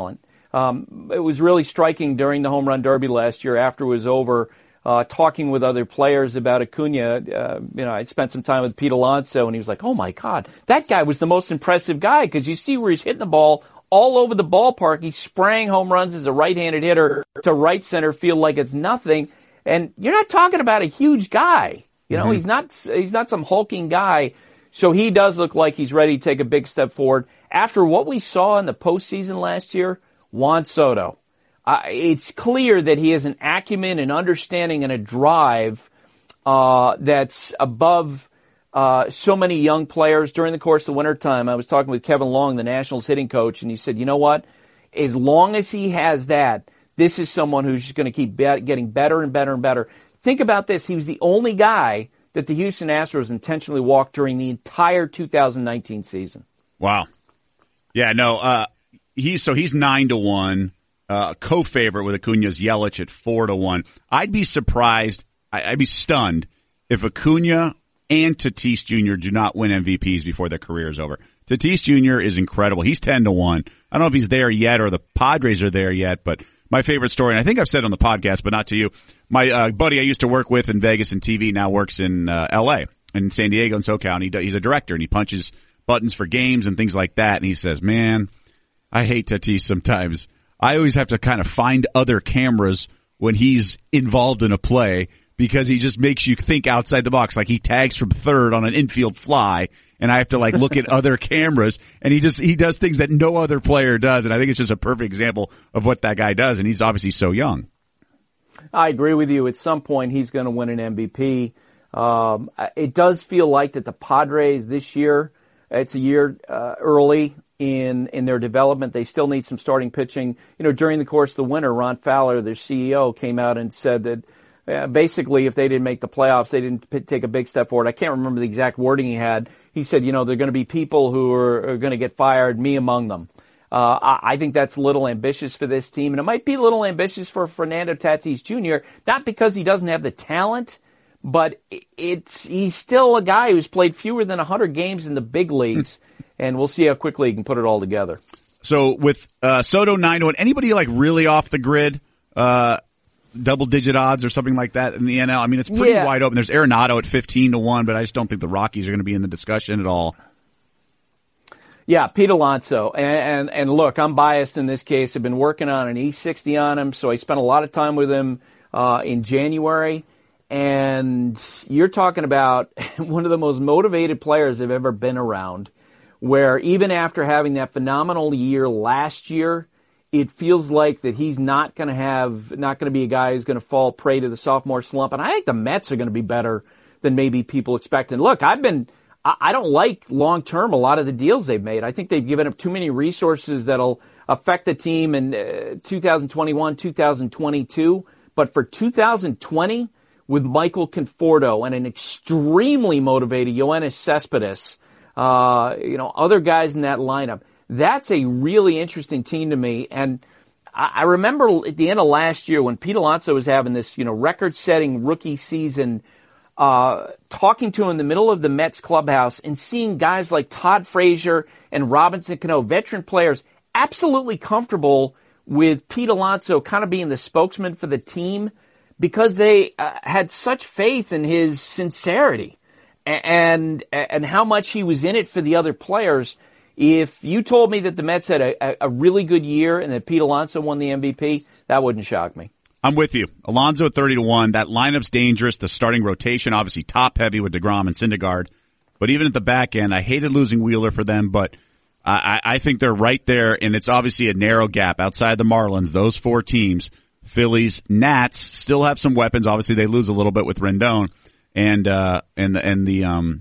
Speaker 7: um, it was really striking during the home run derby last year after it was over, uh, talking with other players about Acuna. Uh, you know, I'd spent some time with Pete Alonso, and he was like, oh, my God, that guy was the most impressive guy because you see where he's hitting the ball all over the ballpark. He's spraying home runs as a right-handed hitter to right center field like it's nothing. And you're not talking about a huge guy. You know, mm-hmm. he's not he's not some hulking guy. So he does look like he's ready to take a big step forward. After what we saw in the postseason last year, Juan Soto, uh, it's clear that he has an acumen and understanding and a drive uh, that's above uh, so many young players. During the course of the wintertime, I was talking with Kevin Long, the Nationals hitting coach, and he said, you know what? As long as he has that, this is someone who's just going to keep be- getting better and better and better. Think about this. He was the only guy that the Houston Astros intentionally walked during the entire two thousand nineteen season.
Speaker 5: Wow. Yeah, no, uh, he's, so he's nine to one, uh, co-favorite with Acuna's Yelich at four to one. I'd be surprised, I'd be stunned if Acuna and Tatis Junior do not win M V Ps before their career is over. Tatis Junior is incredible. He's ten to one. I don't know if he's there yet or the Padres are there yet, but my favorite story, and I think I've said it on the podcast, but not to you, my uh, buddy I used to work with in Vegas and T V now works in uh, L A, in San Diego and SoCal, and he, he's a director, and he punches buttons for games and things like that, and he says, man, I hate Tatis sometimes. I always have to kind of find other cameras when he's involved in a play because he just makes you think outside the box, like he tags from third on an infield fly, and I have to like look at other cameras, and he just he does things that no other player does, and I think it's just a perfect example of what that guy does, and he's obviously so young.
Speaker 7: I agree with you. At some point, he's going to win an M V P. Um, it does feel like that the Padres this year, it's a year uh, early in in their development. They still need some starting pitching. You know, during the course of the winter, Ron Fowler, their C E O, came out and said that uh, basically if they didn't make the playoffs, they didn't p- take a big step forward. I can't remember the exact wording he had. He said, you know, there are going to be people who are, are going to get fired, me among them. Uh, I, I think that's a little ambitious for this team, and it might be a little ambitious for Fernando Tatis Junior, not because he doesn't have the talent, but it's he's still a guy who's played fewer than one hundred games in the big leagues, and we'll see how quickly he can put it all together.
Speaker 5: So with uh, Soto nine to one, anybody like really off the grid, uh, double-digit odds or something like that in the N L? I mean, it's pretty
Speaker 7: yeah.
Speaker 5: wide open. There's Arenado at fifteen to one, but I just don't think the Rockies are going to be in the discussion at all.
Speaker 7: Yeah, Pete Alonso. And, and, and look, I'm biased in this case. I've been working on an E sixty on him, so I spent a lot of time with him uh, in January. And you're talking about one of the most motivated players I've ever been around, where even after having that phenomenal year last year, it feels like that he's not going to have, not going to be a guy who's going to fall prey to the sophomore slump. And I think the Mets are going to be better than maybe people expect. And look, I've been, I don't like long-term a lot of the deals they've made. I think they've given up too many resources that'll affect the team in uh, two thousand twenty-one, two thousand twenty-two. But for two thousand twenty, with Michael Conforto and an extremely motivated Yoenis Cespedes, uh, you know, other guys in that lineup, that's a really interesting team to me. And I, I remember at the end of last year when Pete Alonso was having this, you know, record-setting rookie season, Uh, talking to him in the middle of the Mets clubhouse and seeing guys like Todd Frazier and Robinson Cano, veteran players, absolutely comfortable with Pete Alonso kind of being the spokesman for the team because they uh, had such faith in his sincerity and, and how much he was in it for the other players. If you told me that the Mets had a, a really good year and that Pete Alonso won the M V P, that wouldn't shock me.
Speaker 5: I'm with you. Alonso at thirty to one. That lineup's dangerous. The starting rotation, obviously top heavy with DeGrom and Syndergaard. But even at the back end, I hated losing Wheeler for them, but I, I think they're right there, and it's obviously a narrow gap outside the Marlins. Those four teams, Phillies, Nats, still have some weapons. Obviously, they lose a little bit with Rendon and uh, and the and the um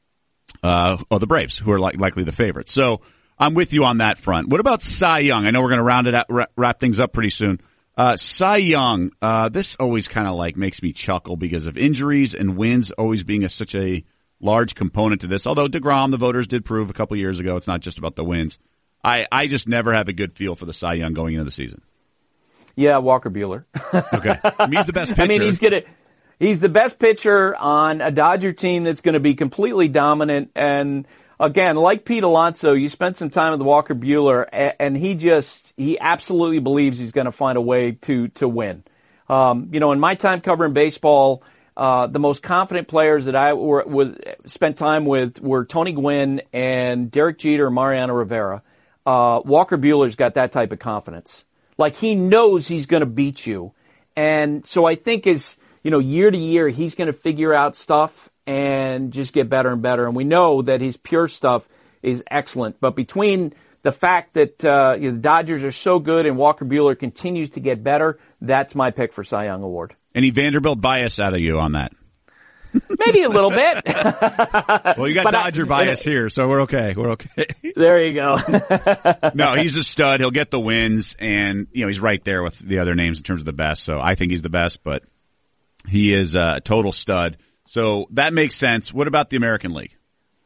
Speaker 5: uh oh the Braves, who are like, likely the favorites. So I'm with you on that front. What about Cy Young? I know we're going to round it out, wrap things up pretty soon. Uh, Cy Young, uh, this always kind of like makes me chuckle because of injuries and wins always being a, such a large component to this. Although DeGrom, the voters did prove a couple years ago, it's not just about the wins. I, I just never have a good feel for the Cy Young going into the season.
Speaker 7: Yeah, Walker Buehler.
Speaker 5: Okay. I mean, he's the best pitcher.
Speaker 7: I mean, he's gonna, he's the best pitcher on a Dodger team that's going to be completely dominant. And again, like Pete Alonso, you spent some time with Walker Buehler, and he just, he absolutely believes he's going to find a way to, to win. Um, you know, in my time covering baseball, uh, the most confident players that I were, was, spent time with were Tony Gwynn and Derek Jeter and Mariano Rivera. Uh, Walker Buehler's got that type of confidence. Like, he knows he's going to beat you. And so I think as, you know, year to year, he's going to figure out stuff and just get better and better. And we know that his pure stuff is excellent. But between the fact that uh, you know, the Dodgers are so good and Walker Buehler continues to get better, that's my pick for Cy Young Award. Any
Speaker 5: Vanderbilt bias out of you on that?
Speaker 7: Maybe a little bit.
Speaker 5: Well, you got but Dodger I, bias here, so we're okay. We're okay.
Speaker 7: There you go.
Speaker 5: No, he's a stud. He'll get the wins, and you know he's right there with the other names in terms of the best. So I think he's the best, but he is a total stud. So that makes sense. What about the American League?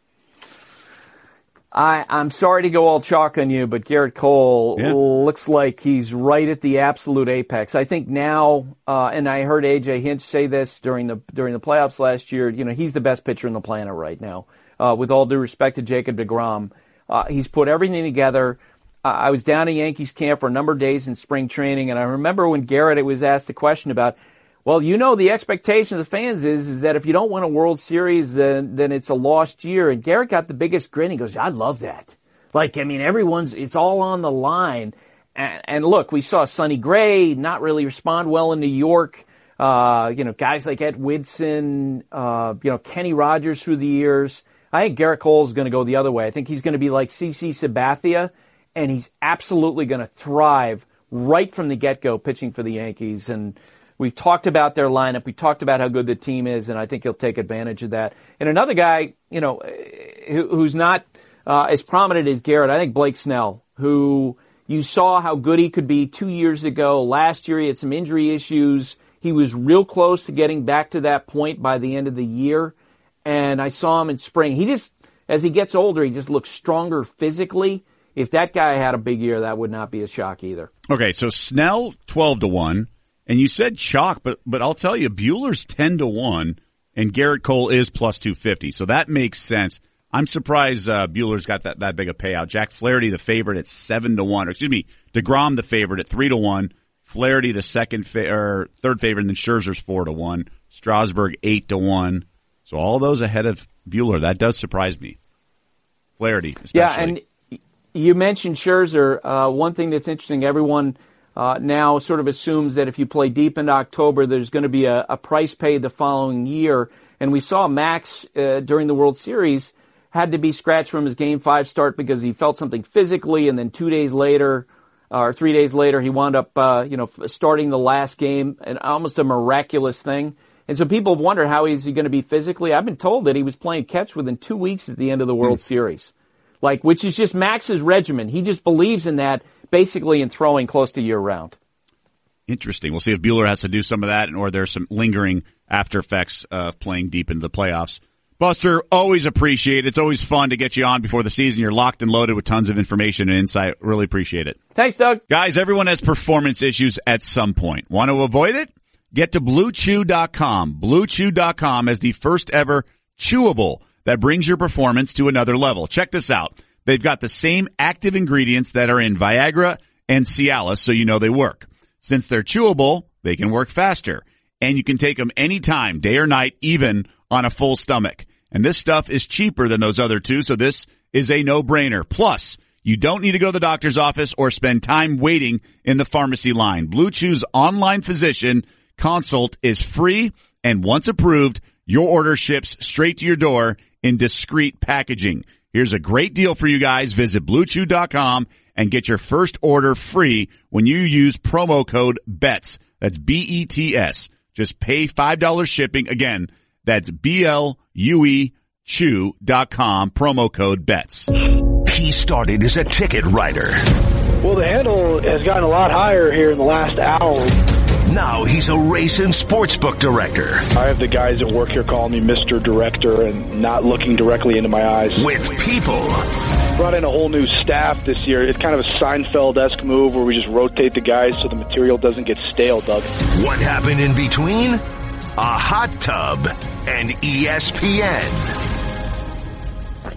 Speaker 7: I, I'm sorry to go all chalk on you, but Garrett Cole yeah. looks like he's right at the absolute apex. I think now, uh, and I heard A J Hinch say this during the during the playoffs last year, you know, he's the best pitcher on the planet right now. Uh, with all due respect to Jacob deGrom, uh, he's put everything together. Uh, I was down at Yankees camp for a number of days in spring training, and I remember when Garrett was asked the question about, well, you know, the expectation of the fans is, is that if you don't win a World Series, then, then it's a lost year. And Garrett got the biggest grin. He goes, I love that. Like, I mean, everyone's, it's all on the line. And, and look, we saw Sonny Gray not really respond well in New York. Uh, you know, guys like Ed Woodson, uh, you know, Kenny Rogers through the years. I think Garrett Cole is going to go the other way. I think he's going to be like C C Sabathia, and he's absolutely going to thrive right from the get-go pitching for the Yankees. And we've talked about their lineup. We talked about how good the team is, and I think he'll take advantage of that. And another guy, you know, who, who's not uh, as prominent as Garrett, I think Blake Snell, who you saw how good he could be two years ago. Last year he had some injury issues. He was real close to getting back to that point by the end of the year. And I saw him in spring. He just, as he gets older, he just looks stronger physically. If that guy had a big year, that would not be a shock either.
Speaker 5: Okay, so Snell, twelve to one. And you said chalk, but but I'll tell you, Buehler's ten to one, and Garrett Cole is plus two fifty. So that makes sense. I'm surprised uh, Buehler's got that, that big a payout. Jack Flaherty, the favorite, at seven to one. Or excuse me, DeGrom, the favorite, at three to one. Flaherty, the second fa- or third favorite, and then Scherzer's four to one. Strasburg, eight to one. So all those ahead of Buehler. That does surprise me. Flaherty, especially.
Speaker 7: Yeah, and you mentioned Scherzer. Uh, one thing that's interesting, everyone uh, now sort of assumes that if you play deep into October, there's going to be a, a price paid the following year. And we saw Max uh, during the World Series had to be scratched from his Game five start because he felt something physically, and then two days later, or three days later, he wound up, uh, you know, starting the last game, and almost a miraculous thing. And so people have wondered, how is he going to be physically? I've been told that he was playing catch within two weeks at the end of the World mm. Series. Like, which is just Max's regimen. He just believes in that, basically in throwing close to year-round.
Speaker 5: Interesting. We'll see if Buehler has to do some of that, or there's some lingering after effects of playing deep into the playoffs. Buster, always appreciate it. It's always fun to get you on before the season. You're locked and loaded with tons of information and insight. Really appreciate it.
Speaker 7: Thanks, Doug.
Speaker 5: Guys, everyone has performance issues at some point. Want to avoid it? Get to Blue Chew dot com. Blue Chew dot com is the first ever chewable that brings your performance to another level. Check this out. They've got the same active ingredients that are in Viagra and Cialis, so you know they work. Since they're chewable, they can work faster. And you can take them anytime, day or night, even on a full stomach. And this stuff is cheaper than those other two, so this is a no-brainer. Plus, you don't need to go to the doctor's office or spend time waiting in the pharmacy line. Blue Chew's online physician consult is free, and once approved, your order ships straight to your door in discreet packaging. Here's a great deal for you guys. Visit Blue Chew dot com and get your first order free when you use promo code BETS. That's B E T S. Just pay five dollars shipping. Again, that's B L U E Chew dot com, promo code BETS.
Speaker 4: He started as a ticket writer.
Speaker 1: Well, the handle has gotten a lot higher here in the last hour.
Speaker 4: Now he's a race and sportsbook director.
Speaker 1: I have the guys that work here calling me Mister Director and not looking directly into my eyes.
Speaker 4: With people.
Speaker 1: Brought in a whole new staff this year. It's kind of a Seinfeld-esque move where we just rotate the guys so the material doesn't get stale, Doug.
Speaker 4: What happened in between? A hot tub and E S P N.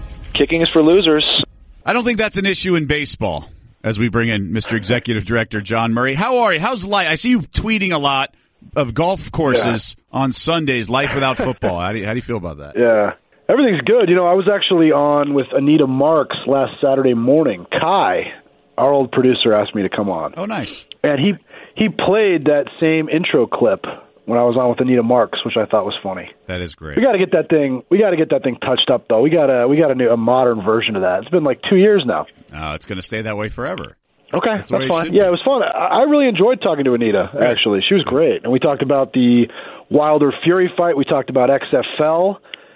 Speaker 1: kicking is for losers.
Speaker 5: I don't think that's an issue in baseball. As we bring in Mister Executive Director John Murray. How are you? How's life? I see you tweeting a lot of golf courses yeah. on Sundays, life without football. How do you, how do you feel about that?
Speaker 8: Yeah. Everything's good. You know, I was actually on with Anita Marks last Saturday morning. Kai, our old producer, asked me to come on.
Speaker 5: Oh, nice.
Speaker 8: And he he played that same intro clip when I was on with Anita Marks, which I thought was funny.
Speaker 5: That is great.
Speaker 8: We got to get that thing. We got to get that thing touched up, though. We got a we got a new a modern version of that. It's been like two years now.
Speaker 5: Oh, it's going to stay that way forever.
Speaker 8: Okay,
Speaker 5: that's,
Speaker 8: that's fine. Yeah, it was fun. I, I really enjoyed talking to Anita. Actually, she was great, and we talked about the Wilder Fury fight. We talked about X F L.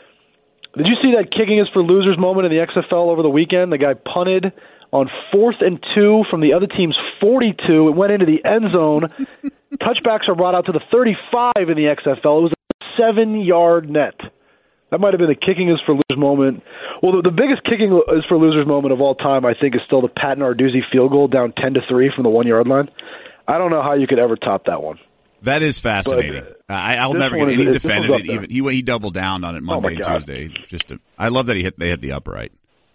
Speaker 8: Did you see that kicking is for losers moment in the X F L over the weekend? The guy punted on fourth and two from the other team's forty-two. It went into the end zone. Touchbacks are brought out to the thirty-five in the X F L. It was a seven-yard net. That might have been the kicking is for losers moment. Well, the, the biggest kicking is for losers moment of all time, I think, is still the Pat Narduzzi field goal down ten to three from the one-yard line. I don't know how you could ever top that one.
Speaker 5: That is fascinating. But, uh, I, I'll never get it. He defended it. Even he he doubled down on it Monday oh and Tuesday. Just to, I love that he hit they hit the upright.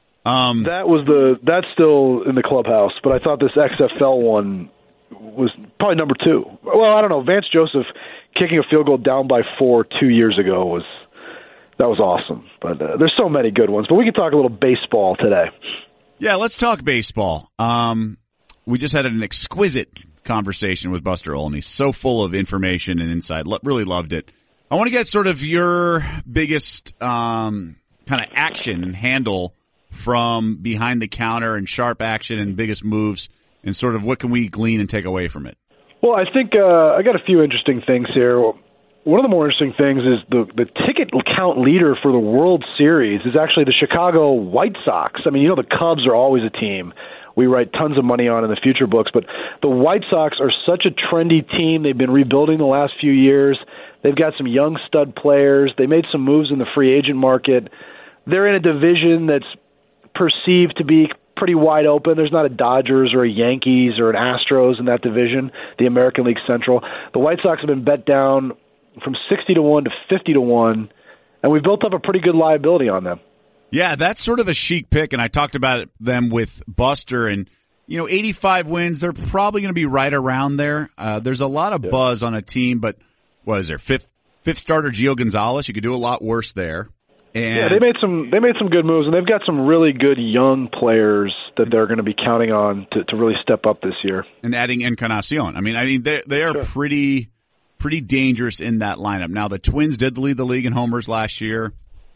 Speaker 5: Um,
Speaker 8: that was the that's still in the clubhouse, but I thought this X F L one was probably number two. Well, I don't know. Vance Joseph kicking a field goal down by four two years ago was that was awesome. But uh, there's so many good ones. But we can talk a little baseball today.
Speaker 5: Yeah, let's talk baseball. Um, we just had an exquisite conversation with Buster Olney. So full of information and insight. Lo- really loved it. I want to get sort of your biggest um, kind of action and handle from behind the counter and sharp action and biggest moves, and sort of what can we glean and take away from it?
Speaker 8: Well, I think uh, I got a few interesting things here. One of the more interesting things is the the ticket count leader for the World Series is actually the Chicago White Sox. I mean, you know, the Cubs are always a team we write tons of money on in the future books, but the White Sox are such a trendy team. They've been rebuilding the last few years. They've got some young stud players. They made some moves in the free agent market. They're in a division that's perceived to be pretty wide open. There's not a Dodgers or a Yankees or an Astros in that division, the American League Central. The White Sox have been bet down from sixty to one to fifty to one, and we've built up a pretty good liability on them.
Speaker 5: Yeah, that's sort of a chic pick, and I talked about them with Buster, and, you know, eighty-five wins, they're probably going to be right around there. Uh, there's a lot of yeah. buzz on a team, but what is there, fifth fifth starter Gio Gonzalez? You could do a lot worse there. And
Speaker 8: yeah, they made some they made some good moves, and they've got some really good young players that they're going to be counting on to, to really step up this year.
Speaker 5: And adding Encarnacion. I mean, I mean they they are sure. pretty pretty dangerous in that lineup. Now, the Twins did lead the league in homers last year,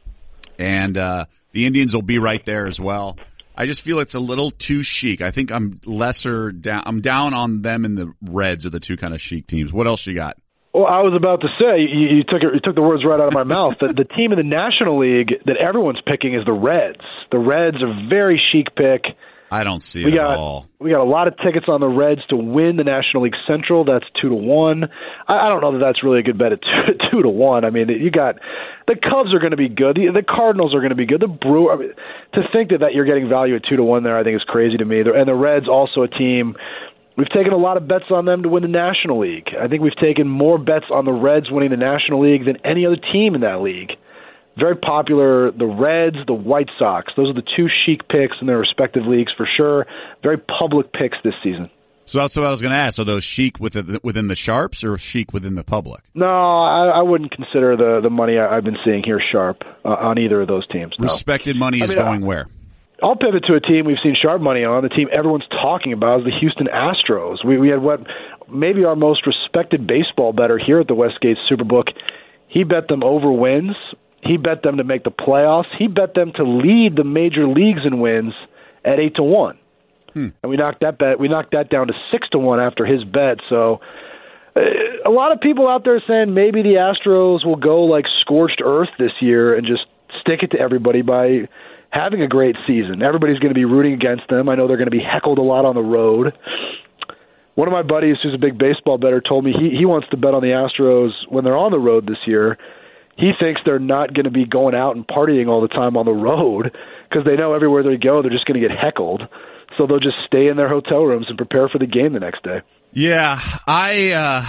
Speaker 5: and uh, the Indians will be right there as well. I just feel it's a little too chic. I think I'm lesser down. I'm down on them and the Reds are the two kind of chic teams. What else you got?
Speaker 8: Well, I was about to say, you, you took it, you took the words right out of my mouth. The, the team in the National League that everyone's picking is the Reds. The Reds are a very chic pick.
Speaker 5: I don't see
Speaker 8: we
Speaker 5: it
Speaker 8: got,
Speaker 5: at all.
Speaker 8: We got a lot of tickets on the Reds to win the National League Central. That's two to one. I, I don't know that that's really a good bet at two, two to one. I mean, you got the Cubs are going to be good. The, the Cardinals are going to be good. The Brewer. I mean, to think that, that you're getting value at two to one there, I think is crazy to me. And the Reds also a team. We've taken a lot of bets on them to win the National League. I think we've taken more bets on the Reds winning the National League than any other team in that league. Very popular, the Reds, the White Sox. Those are the two chic picks in their respective leagues for sure. Very public picks this season.
Speaker 5: So that's what I was going to ask. Are those chic within the, within the sharps or chic within the public?
Speaker 8: No, I, I wouldn't consider the, the money I, I've been seeing here sharp uh, on either of those teams. No.
Speaker 5: Respected money is I mean, going uh, where?
Speaker 8: I'll pivot to a team we've seen sharp money on. The team everyone's talking about is the Houston Astros. We, we had what maybe our most respected baseball bettor here at the Westgate Superbook. He bet them over wins. He bet them to make the playoffs. He bet them to lead the major leagues in wins at eight to one. Hmm. And we knocked that bet. We knocked that down to six to one after his bet. So uh, a lot of people out there saying maybe the Astros will go like scorched earth this year and just stick it to everybody by having a great season. Everybody's going to be rooting against them. I know they're going to be heckled a lot on the road. One of my buddies who's a big baseball bettor told me he, he wants to bet on the Astros when they're on the road this year. He thinks they're not going to be going out and partying all the time on the road because they know everywhere they go they're just going to get heckled. So they'll just stay in their hotel rooms and prepare for the game the next day.
Speaker 5: Yeah, I. Uh,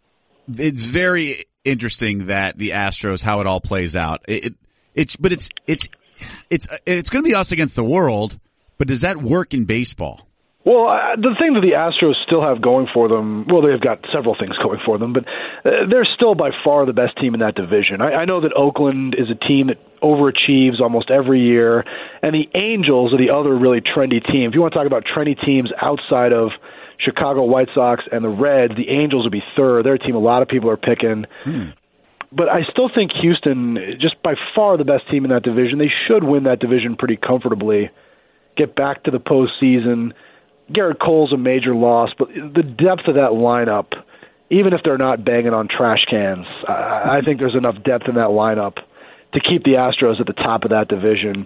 Speaker 5: it's very interesting that the Astros, how it all plays out. It, it it's but it's it's it's it's going to be us against the world, but does that work in baseball?
Speaker 8: Well, uh, the thing that the Astros still have going for them, well, they've got several things going for them, but uh, they're still by far the best team in that division. I, I know that Oakland is a team that overachieves almost every year, and the Angels are the other really trendy team. If you want to talk about trendy teams outside of Chicago White Sox and the Reds, the Angels would be third. They're a team a lot of people are picking. Hmm. But I still think Houston, just by far the best team in that division, they should win that division pretty comfortably, get back to the postseason. Garrett Cole's a major loss, but the depth of that lineup, even if they're not banging on trash cans, I, I think there's enough depth in that lineup to keep the Astros at the top of that division.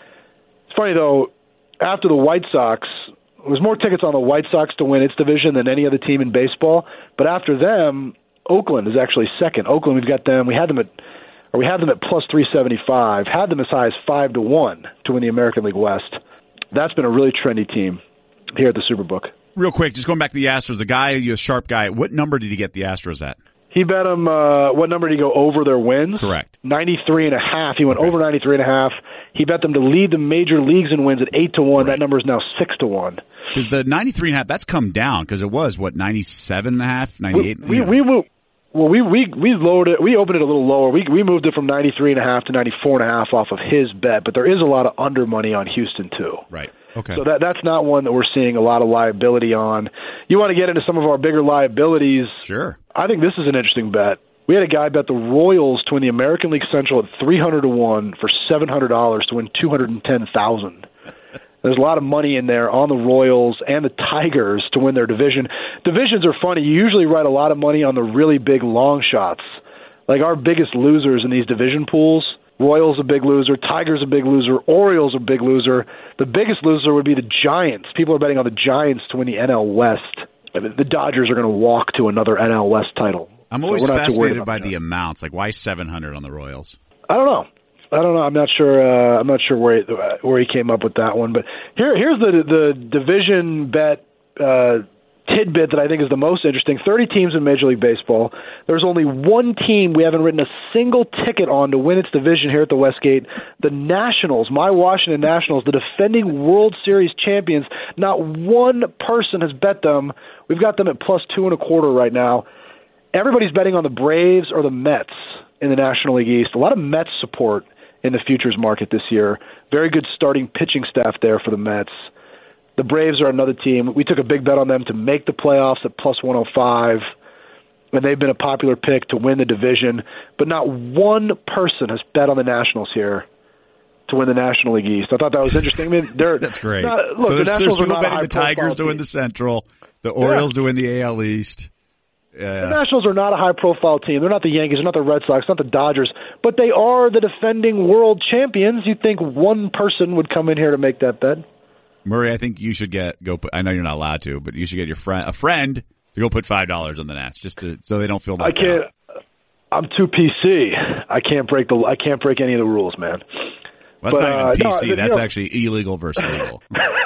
Speaker 8: It's funny, though, after the White Sox, there was more tickets on the White Sox to win its division than any other team in baseball, but after them, Oakland is actually second. Oakland, we've got them, we had them at, or we had them at plus three seventy-five, had them as high as five to one to win the American League West. That's been a really trendy team here at the Superbook.
Speaker 5: Real quick, just going back to the Astros, the guy, you're a sharp guy, what number did he get the Astros at?
Speaker 8: He bet them, uh, what number did he go over their wins?
Speaker 5: Correct.
Speaker 8: ninety-three and a half. He went
Speaker 5: okay.
Speaker 8: over ninety-three and a half. He bet them to lead the major leagues in wins at eight to one. Right. That number is now six to one.
Speaker 5: Because the ninety-three and a half, that's come down because it was, what, ninety-seven and a half, ninety-eight?
Speaker 8: We, we, we moved. Well, we, we we lowered it. We opened it a little lower. We we moved it from ninety-three and a half to ninety-four and a half off of his bet. But there is a lot of under money on Houston too.
Speaker 5: Right. Okay.
Speaker 8: So that that's not one that we're seeing a lot of liability on. You want to get into some of our bigger liabilities?
Speaker 5: Sure.
Speaker 8: I think this is an interesting bet. We had a guy bet the Royals to win the American League Central at three hundred to one for seven hundred dollars to win two hundred ten thousand. There's a lot of money in there on the Royals and the Tigers to win their division. Divisions are funny. You usually write a lot of money on the really big long shots. Like our biggest losers in these division pools, Royals a big loser, Tigers a big loser, Orioles a big loser. The biggest loser would be the Giants. People are betting on the Giants to win the N L West. The Dodgers are going to walk to another N L West title.
Speaker 5: I'm always
Speaker 8: so
Speaker 5: fascinated by the amounts. Like, why seven hundred on the Royals?
Speaker 8: I don't know. I don't know. I'm not sure. Uh, I'm not sure where he, where he came up with that one. But here, here's the the division bet uh, tidbit that I think is the most interesting. thirty teams in Major League Baseball. There's only one team we haven't written a single ticket on to win its division here at the Westgate. The Nationals, my Washington Nationals, the defending World Series champions. Not one person has bet them. We've got them at plus two and a quarter right now. Everybody's betting on the Braves or the Mets in the National League East. A lot of Mets support in the futures market this year. Very good starting pitching staff there for the Mets. The Braves are another team. We took a big bet on them to make the playoffs at plus one oh five, and they've been a popular pick to win the division. But not one person has bet on the Nationals here to win the National League East. I thought that was interesting. I mean, they're
Speaker 5: That's great.
Speaker 8: Not, look,
Speaker 5: so there's,
Speaker 8: the Nationals
Speaker 5: there's people
Speaker 8: are not
Speaker 5: betting the Tigers to win the Central, the Orioles yeah. to win the A L East. Yeah.
Speaker 8: The Nationals are not a high-profile team. They're not the Yankees. They're not the Red Sox. Not the Dodgers. But they are the defending world champions. You'd think one person would come in here to make that bet.
Speaker 5: Murray, I think you should get go. Put, I know you're not allowed to, but you should get your friend a friend to go put five dollars on the Nats just to so they don't feel left
Speaker 8: I can't.
Speaker 5: out.
Speaker 8: I'm too P C. I can't break the. I can't break any of the rules, man.
Speaker 5: Well, that's
Speaker 8: but,
Speaker 5: not even
Speaker 8: uh,
Speaker 5: P C.
Speaker 8: No,
Speaker 5: that's
Speaker 8: know,
Speaker 5: actually illegal versus legal.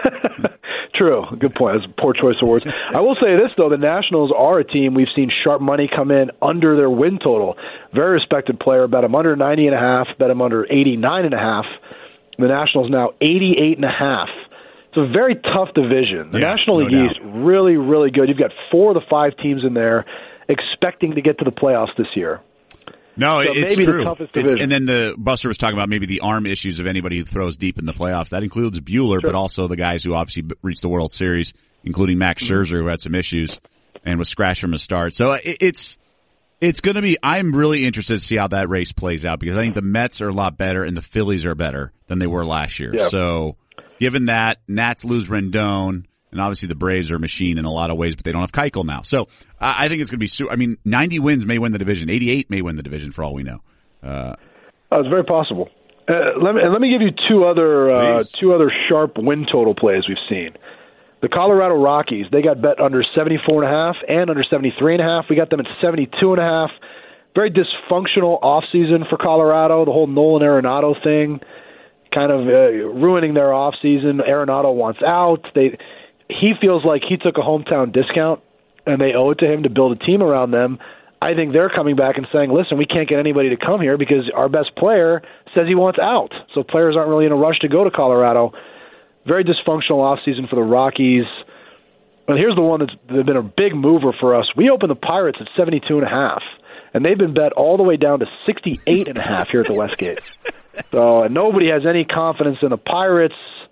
Speaker 8: True. Good point. That's a poor choice of words. I will say this, though. The Nationals are a team we've seen sharp money come in under their win total. Very respected player. Bet them under ninety and a half. Bet them under eighty-nine and a half. The Nationals now eighty-eight and a half. It's a very tough division. The
Speaker 5: yeah,
Speaker 8: National League
Speaker 5: no
Speaker 8: East, really, really good. You've got four of the five teams in there expecting to get to the playoffs this year.
Speaker 5: No,
Speaker 8: so
Speaker 5: it's
Speaker 8: maybe
Speaker 5: true.
Speaker 8: The toughest
Speaker 5: it's,
Speaker 8: division.
Speaker 5: and then the Buster was talking about maybe the arm issues of anybody who throws deep in the playoffs. That includes Buehler,
Speaker 8: sure.
Speaker 5: but also the guys who obviously reached the World Series, including Max Scherzer, who had some issues and was scratched from the start. So it, it's it's going to be. I'm really interested to see how that race plays out because I think the Mets are a lot better and the Phillies are better than they were last year.
Speaker 8: Yep.
Speaker 5: So given that, Nats lose Rendon. And obviously the Braves are a machine in a lot of ways, but they don't have Keuchel now. So uh, I think it's going to be. Su- I mean, ninety wins may win the division. eighty-eight may win the division for all we know. Uh,
Speaker 8: oh, it's very possible. Uh, let me let me give you two other uh, two other sharp win total plays we've seen. The Colorado Rockies, they got bet under seventy-four and a half and under seventy-three and a half. We got them at seventy-two and a half. Very dysfunctional offseason for Colorado. The whole Nolan Arenado thing, kind of uh, ruining their offseason. Arenado wants out. They he feels like he took a hometown discount, and they owe it to him to build a team around them. I think they're coming back and saying, listen, we can't get anybody to come here because our best player says he wants out. So players aren't really in a rush to go to Colorado. Very dysfunctional offseason for the Rockies. And here's the one that's, that's been a big mover for us. We opened the Pirates at seventy-two and a half, and they've been bet all the way down to sixty-eight and a half here at the Westgate. So and nobody has any confidence in the Pirates.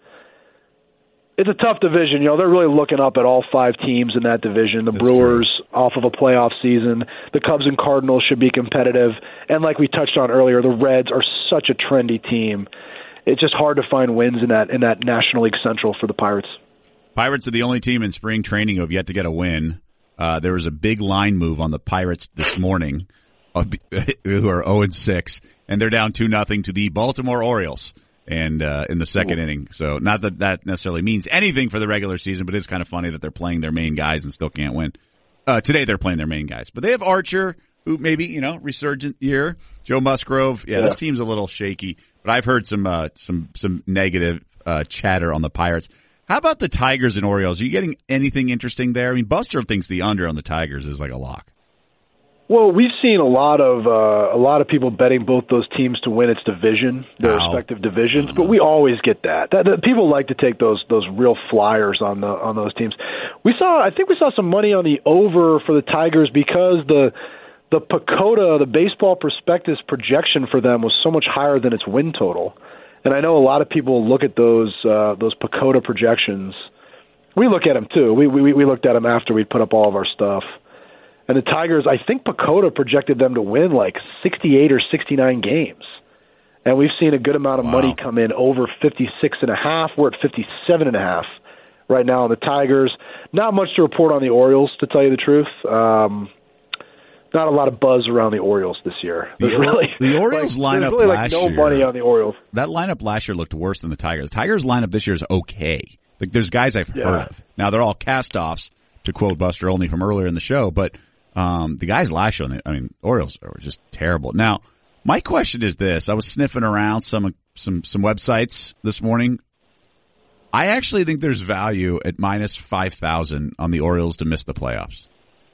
Speaker 8: It's a tough division. You know, they're really looking up at all five teams in that division. The That's Brewers true. Off of a playoff season. The Cubs and Cardinals should be competitive. And like we touched on earlier, the Reds are such a trendy team. It's just hard to find wins in that in that National League Central for the Pirates.
Speaker 5: Pirates are the only team in spring training who have yet to get a win. Uh, there was a big line move on the Pirates this morning, uh, who are oh and six, and they're down two nothing to the Baltimore Orioles. And uh, in the second Ooh. inning. So not that that necessarily means anything for the regular season, but it's kind of funny that they're playing their main guys and still can't win. Uh, today they're playing their main guys. But they have Archer, who maybe, you know, resurgent year. Joe Musgrove. Yeah, yeah. This team's a little shaky. But I've heard some uh, some some negative uh, chatter on the Pirates. How about the Tigers and Orioles? Are you getting anything interesting there? I mean, Buster thinks the under on the Tigers is like a lock.
Speaker 8: Well, we've seen a lot of uh, a lot of people betting both those teams to win its division, their Ow. respective divisions. But we always get that. That, that. People like to take those those real flyers on the on those teams. We saw, I think, we saw some money on the over for the Tigers because the the Pacoda, the Baseball Prospectus projection for them was so much higher than its win total. And I know a lot of people look at those uh, those Pacoda projections. We look at them too. We we we looked at them after we put up all of our stuff. And the Tigers, I think Pacoda projected them to win like sixty-eight or sixty-nine games. And we've seen a good amount of wow. money come in over fifty-six and a half. We're at fifty-seven and a half right now on the Tigers. Not much to report on the Orioles, to tell you the truth. Um, not a lot of buzz around the Orioles this year.
Speaker 5: The,
Speaker 8: really,
Speaker 5: the Orioles
Speaker 8: like,
Speaker 5: lineup
Speaker 8: really
Speaker 5: last
Speaker 8: like no
Speaker 5: year,
Speaker 8: money on the Orioles.
Speaker 5: That lineup last year looked worse than the Tigers. The Tigers lineup this year is okay. Like there's guys I've
Speaker 8: yeah.
Speaker 5: heard of. Now they're all cast-offs, to quote Buster Olney from earlier in the show, but Um, the guys last year, I mean, Orioles were just terrible. Now, my question is this. I was sniffing around some, some, some websites this morning. I actually think there's value at minus five thousand on the Orioles to miss the playoffs.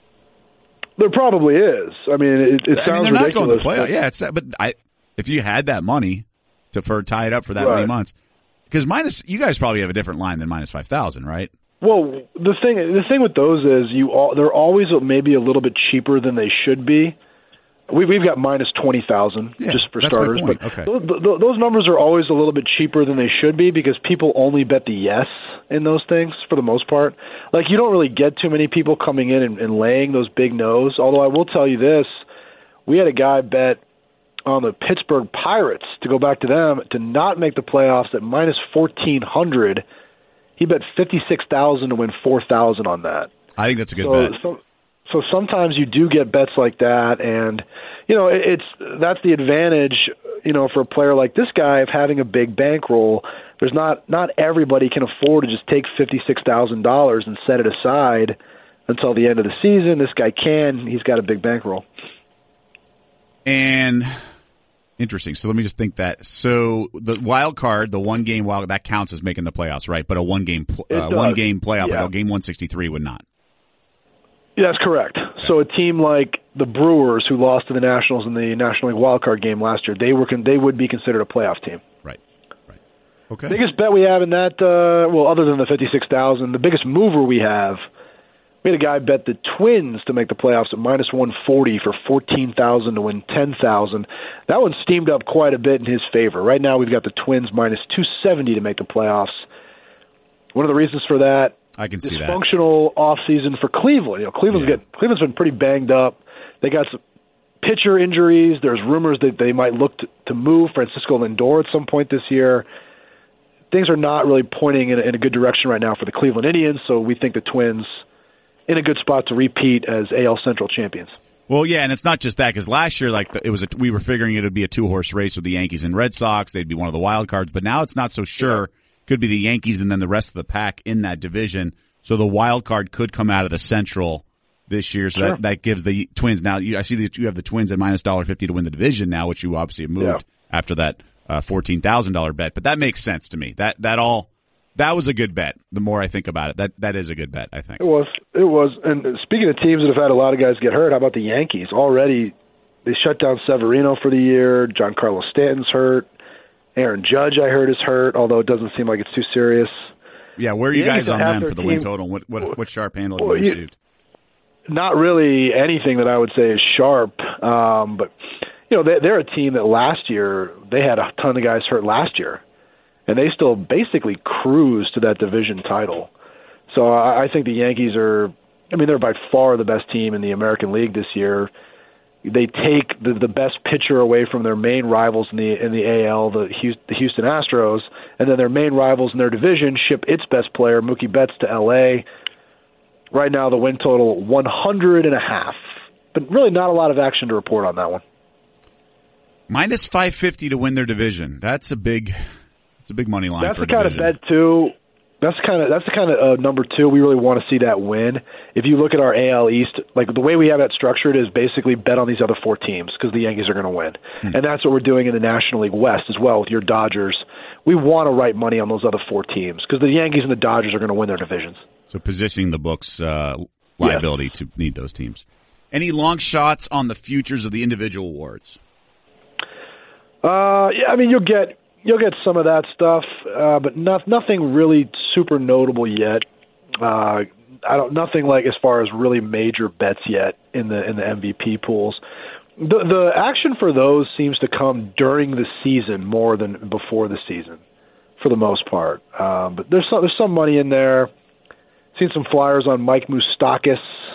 Speaker 8: There probably is. I mean, it, it sounds
Speaker 5: I mean, they're
Speaker 8: ridiculous.
Speaker 5: not going to the playoffs. Yeah, it's, but I, if you had that money to, for tie it up for that
Speaker 8: right.
Speaker 5: many months, because minus, you guys probably have a different line than minus five thousand, right?
Speaker 8: Well, the thing the thing with those is you all, they're always maybe a little bit cheaper than they should be. We, we've got minus twenty thousand
Speaker 5: yeah,
Speaker 8: just for
Speaker 5: that's
Speaker 8: starters,
Speaker 5: my point.
Speaker 8: but
Speaker 5: okay.
Speaker 8: those, those numbers are always a little bit cheaper than they should be because people only bet the yes in those things for the most part. Like you don't really get too many people coming in and, and laying those big no's. Although I will tell you this, we had a guy bet on the Pittsburgh Pirates to go back to them to not make the playoffs at minus fourteen hundred. He bet fifty-six thousand to win four thousand on that.
Speaker 5: I think that's a good
Speaker 8: so,
Speaker 5: bet.
Speaker 8: So, so sometimes you do get bets like that, and you know it, it's that's the advantage, you know, for a player like this guy of having a big bankroll. There's not not everybody can afford to just take fifty-six thousand dollars and set it aside until the end of the season. This guy can. He's got a big bankroll.
Speaker 5: And interesting. So let me just think that. So the wild card, the one game wild, that counts as making the playoffs, right? But a one game, uh, one game playoff,
Speaker 8: yeah.
Speaker 5: like a game one sixty-three would not.
Speaker 8: Yeah, that's correct. Okay. So a team like the Brewers, who lost to the Nationals in the National League wild card game last year, they were con- they would be considered a playoff team.
Speaker 5: Right. Right. Okay.
Speaker 8: Biggest bet we have in that, uh, well, other than the fifty-six thousand, the biggest mover we have. We had a guy bet the Twins to make the playoffs at minus one forty for fourteen thousand to win ten thousand. That one steamed up quite a bit in his favor. Right now we've got the Twins minus two seventy to make the playoffs. One of the reasons for that,
Speaker 5: I can see that.
Speaker 8: Dysfunctional offseason for Cleveland. You know, Cleveland's
Speaker 5: yeah.
Speaker 8: get, Cleveland's been pretty banged up. They got some pitcher injuries. There's rumors that they might look to, to move Francisco Lindor at some point this year. Things are not really pointing in a, in a good direction right now for the Cleveland Indians, so we think the Twins in a good spot to repeat as A L Central champions.
Speaker 5: Well, yeah, and it's not just that, because last year, like, it was, a, we were figuring it would be a two-horse race with the Yankees and Red Sox. They'd be one of the wild cards, but now it's not so sure. Could be the Yankees and then the rest of the pack in that division. So the wild card could come out of the Central this year. So
Speaker 8: sure.
Speaker 5: that, that gives the Twins now. You, I see that you have the Twins at minus one dollar fifty to win the division now, which you obviously have moved
Speaker 8: yeah.
Speaker 5: after that uh, fourteen thousand dollars bet. But that makes sense to me. That that all that was a good bet. The more I think about it, that that is a good bet, I think.
Speaker 8: It was. It was. And speaking of teams that have had a lot of guys get hurt, how about the Yankees? Already, they shut down Severino for the year. Giancarlo Stanton's hurt. Aaron Judge, I heard, is hurt, although it doesn't seem like it's too serious.
Speaker 5: Yeah, where are you guys on them for the
Speaker 8: team,
Speaker 5: win total? What what, what sharp handle have
Speaker 8: well,
Speaker 5: you received?
Speaker 8: Not really anything that I would say is sharp, um, but you know they, they're a team that last year they had a ton of guys hurt last year, and they still basically cruised to that division title. So I, I think the Yankees are. I mean, they're by far the best team in the American League this year. They take the, the best pitcher away from their main rivals in the in the A L, the Houston, the Houston Astros, and then their main rivals in their division ship its best player, Mookie Betts, to L A. Right now, the win total one hundred and a half, but really not a lot of action to report on that one.
Speaker 5: Minus five fifty to win their division. That's a big, that's a big money line.
Speaker 8: That's
Speaker 5: for
Speaker 8: the
Speaker 5: a
Speaker 8: kind
Speaker 5: division.
Speaker 8: of bet too. That's the kind of that's the kind of uh, number two we really want to see that win. If you look at our A L East, like the way we have that structured is basically bet on these other four teams because the Yankees are going to win, hmm. and that's what we're doing in the National League West as well with your Dodgers. We want to write money on those other four teams because the Yankees and the Dodgers are going to win their divisions.
Speaker 5: So positioning the books uh, liability yes. to need those teams. Any long shots on the futures of the individual awards?
Speaker 8: Uh, yeah, I mean you'll get. You'll get some of that stuff, uh, but not, nothing really super notable yet. Uh, I don't nothing like as far as really major bets yet in the in the M V P pools. The the action for those seems to come during the season more than before the season, for the most part. Um, but there's some, there's some money in there. Seen some flyers on Mike Moustakas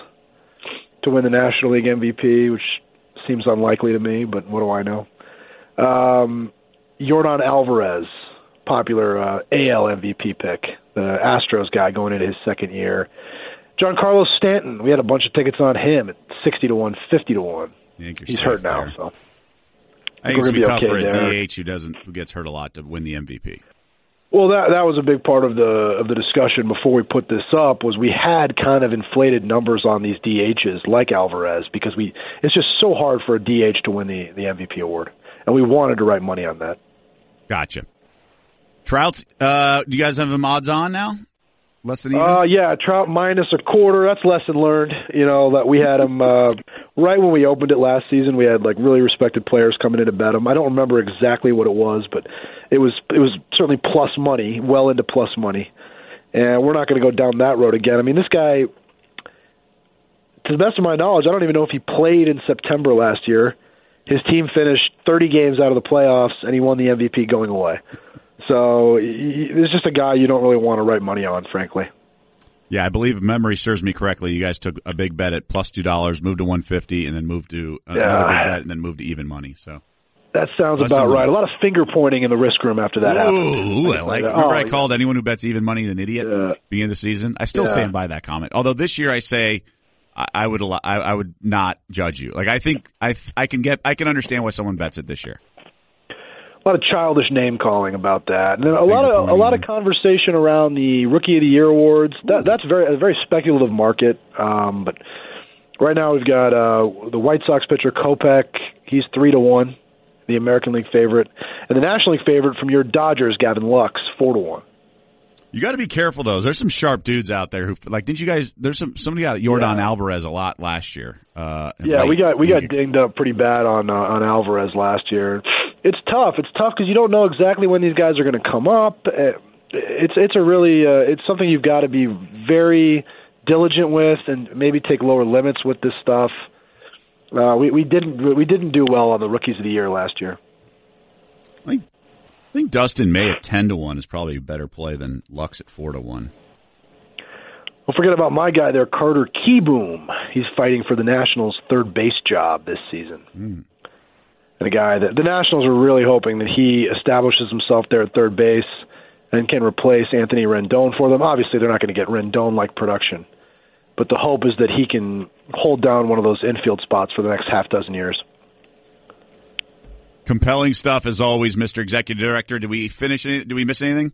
Speaker 8: to win the National League M V P, which seems unlikely to me, but what do I know? Um, Yordan Alvarez, popular uh, A L M V P pick, the Astros guy going into his second year. Giancarlo Stanton, we had a bunch of tickets on him at sixty to one, fifty to one. He's hurt now, so
Speaker 5: I think it's
Speaker 8: going
Speaker 5: be
Speaker 8: to be
Speaker 5: tough
Speaker 8: okay
Speaker 5: for a
Speaker 8: there.
Speaker 5: D H who doesn't who gets hurt a lot to win the M V P.
Speaker 8: Well, that that was a big part of the of the discussion before we put this up. Was we had kind of inflated numbers on these D Hs like Alvarez because we it's just so hard for a D H to win the the M V P award, and we wanted to write money on that.
Speaker 5: Gotcha. Trout, uh, do you guys have them odds on now? Less than even?
Speaker 8: Uh, yeah, Trout minus a quarter. That's lesson learned. You know, that we had him uh, right when we opened it last season. We had like really respected players coming in to bet him. I don't remember exactly what it was, but it was it was certainly plus money, well into plus money. And we're not going to go down that road again. I mean, this guy, to the best of my knowledge, I don't even know if he played in September last year. His team finished thirty games out of the playoffs, and he won the M V P going away. So it's just a guy you don't really want to write money on, frankly.
Speaker 5: Yeah, I believe if memory serves me correctly, you guys took a big bet at plus two dollars, moved to one fifty, and then moved to another
Speaker 8: yeah.
Speaker 5: big bet, and then moved to even money. So
Speaker 8: that sounds
Speaker 5: Listen
Speaker 8: about right. A lot of finger pointing in the risk room after that
Speaker 5: Ooh,
Speaker 8: happened.
Speaker 5: I like. Remember, oh, I called yeah. anyone who bets even money an idiot
Speaker 8: yeah.
Speaker 5: beginning of the season. I still
Speaker 8: yeah.
Speaker 5: stand by that comment. Although this year I say I, I would I, I would not judge you. Like I think I I can get I can understand why someone bets it this year.
Speaker 8: A lot of childish name calling about that, and then a lot of a lot of conversation around the Rookie of the Year awards. That that's very a very speculative market. Um, but right now we've got uh, the White Sox pitcher Kopech. He's three to one, the American League favorite, and the National League favorite from your Dodgers, Gavin Lux, four to one.
Speaker 5: You got to be careful though. There's some sharp dudes out there who like. Didn't you guys? There's some somebody got Yordan yeah. Alvarez a lot last year. Uh,
Speaker 8: yeah, late, we got we got dinged up pretty bad on uh, on Alvarez last year. It's tough. It's tough because you don't know exactly when these guys are going to come up. It's it's a really uh, it's something you've got to be very diligent with, and maybe take lower limits with this stuff. Uh, we we didn't we didn't do well on the Rookies of the Year last year.
Speaker 5: I think, I think Dustin May at ten to one is probably a better play than Lux at four to one.
Speaker 8: Don't forget about my guy there, Carter Kieboom. He's fighting for the Nationals' third base job this season. Mm. And a guy that the Nationals are really hoping that he establishes himself there at third base and can replace Anthony Rendon for them. Obviously, they're not going to get Rendon-like production, but the hope is that he can hold down one of those infield spots for the next half dozen years.
Speaker 5: Compelling stuff as always, Mister Executive Director. Did we finish? Any, did we miss anything?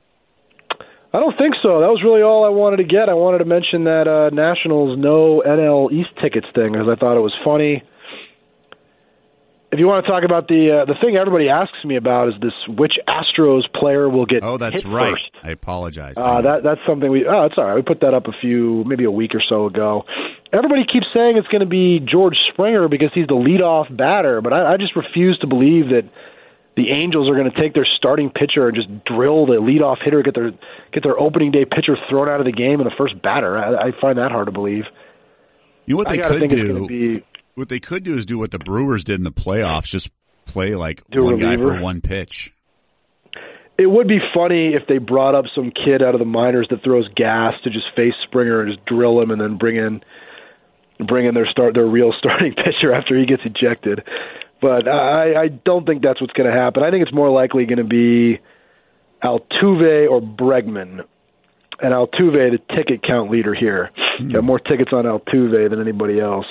Speaker 8: I don't think so. That was really all I wanted to get. I wanted to mention that uh, Nationals no N L East tickets thing because I thought it was funny. if you want to talk about the uh, the thing everybody asks me about is this: which Astros player will get
Speaker 5: Oh, that's
Speaker 8: hit
Speaker 5: right.
Speaker 8: first?
Speaker 5: I apologize.
Speaker 8: Uh, that that's something we. Oh, it's all right. We put that up a few, maybe a week or so ago. Everybody keeps saying it's going to be George Springer because he's the leadoff batter, but I, I just refuse to believe that the Angels are going to take their starting pitcher and just drill the leadoff hitter, get their get their opening day pitcher thrown out of the game in the first batter. I, I find that hard to believe.
Speaker 5: You know what they
Speaker 8: I gotta
Speaker 5: could
Speaker 8: think it's
Speaker 5: do?
Speaker 8: gonna be,
Speaker 5: What they could do is do what the Brewers did in the playoffs, just play like
Speaker 8: Do a
Speaker 5: one guy
Speaker 8: reliever?
Speaker 5: for one pitch.
Speaker 8: It would be funny if they brought up some kid out of the minors that throws gas to just face Springer and just drill him, and then bring in bring in their start their real starting pitcher after he gets ejected. But I, I don't think that's what's going to happen. I think it's more likely going to be Altuve or Bregman. And Altuve, the ticket count leader here, mm. got more tickets on Altuve than anybody else.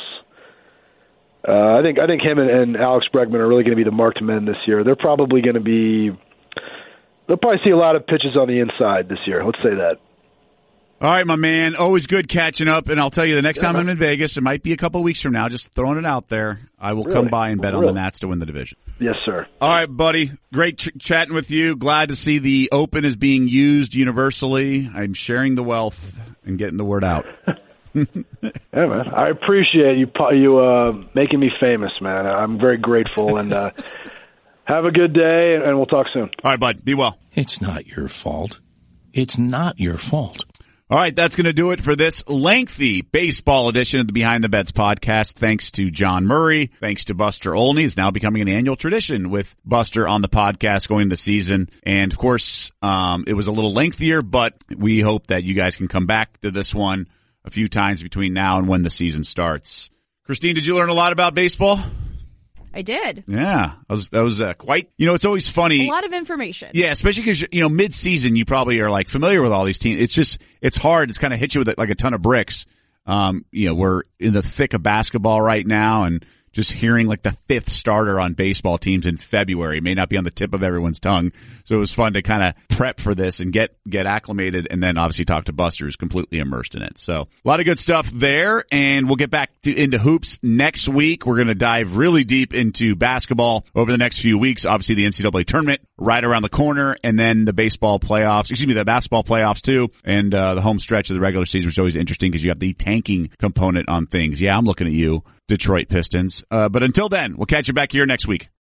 Speaker 8: Uh, I think I think him and, and Alex Bregman are really going to be the marked men this year. They're probably going to be. They'll probably see a lot of pitches on the inside this year. Let's say that.
Speaker 5: All right, my man. Always good catching up. And I'll tell you, the next
Speaker 8: yeah,
Speaker 5: time
Speaker 8: man.
Speaker 5: I'm in Vegas, it might be a couple weeks from now, just throwing it out there, I will
Speaker 8: Really?
Speaker 5: come by and bet
Speaker 8: Really?
Speaker 5: on the Nats to win the division.
Speaker 8: Yes, sir.
Speaker 5: All right, buddy. Great ch- chatting with you. Glad to see the Open is being used universally. I'm sharing the wealth and getting the word out.
Speaker 8: Yeah, man. I appreciate you you uh, making me famous, man. I'm very grateful. And uh, have a good day, and we'll talk soon.
Speaker 5: All right, bud. Be well.
Speaker 6: It's not your fault. It's not your fault.
Speaker 5: All right, that's going to do it for this lengthy baseball edition of the Behind the Bets podcast. Thanks to John Murray. Thanks to Buster Olney. It's now becoming an annual tradition with Buster on the podcast going into the season. And, of course, um, it was a little lengthier, but we hope that you guys can come back to this one a few times between now and when the season starts. Christine, did you learn a lot about baseball?
Speaker 9: I did.
Speaker 5: Yeah, that was, that was uh, quite, you know, it's always funny.
Speaker 9: A lot of information.
Speaker 5: Yeah, especially because, you know, mid-season, you probably are like familiar with all these teams. It's just, it's hard. It's kind of hit you with like a ton of bricks. Um, you know, we're in the thick of basketball right now, and just hearing like the fifth starter on baseball teams in February may not be on the tip of everyone's tongue. So it was fun to kind of prep for this and get, get acclimated, and then obviously talk to Buster, who's completely immersed in it. So a lot of good stuff there, and we'll get back to, into hoops next week. We're going to dive really deep into basketball over the next few weeks. Obviously the N C double A tournament right around the corner, and then the baseball playoffs, excuse me, the basketball playoffs too, and uh, the home stretch of the regular season, which is always interesting because you have the tanking component on things. Yeah, I'm looking at you, Detroit Pistons. Uh, but until then, we'll catch you back here next week.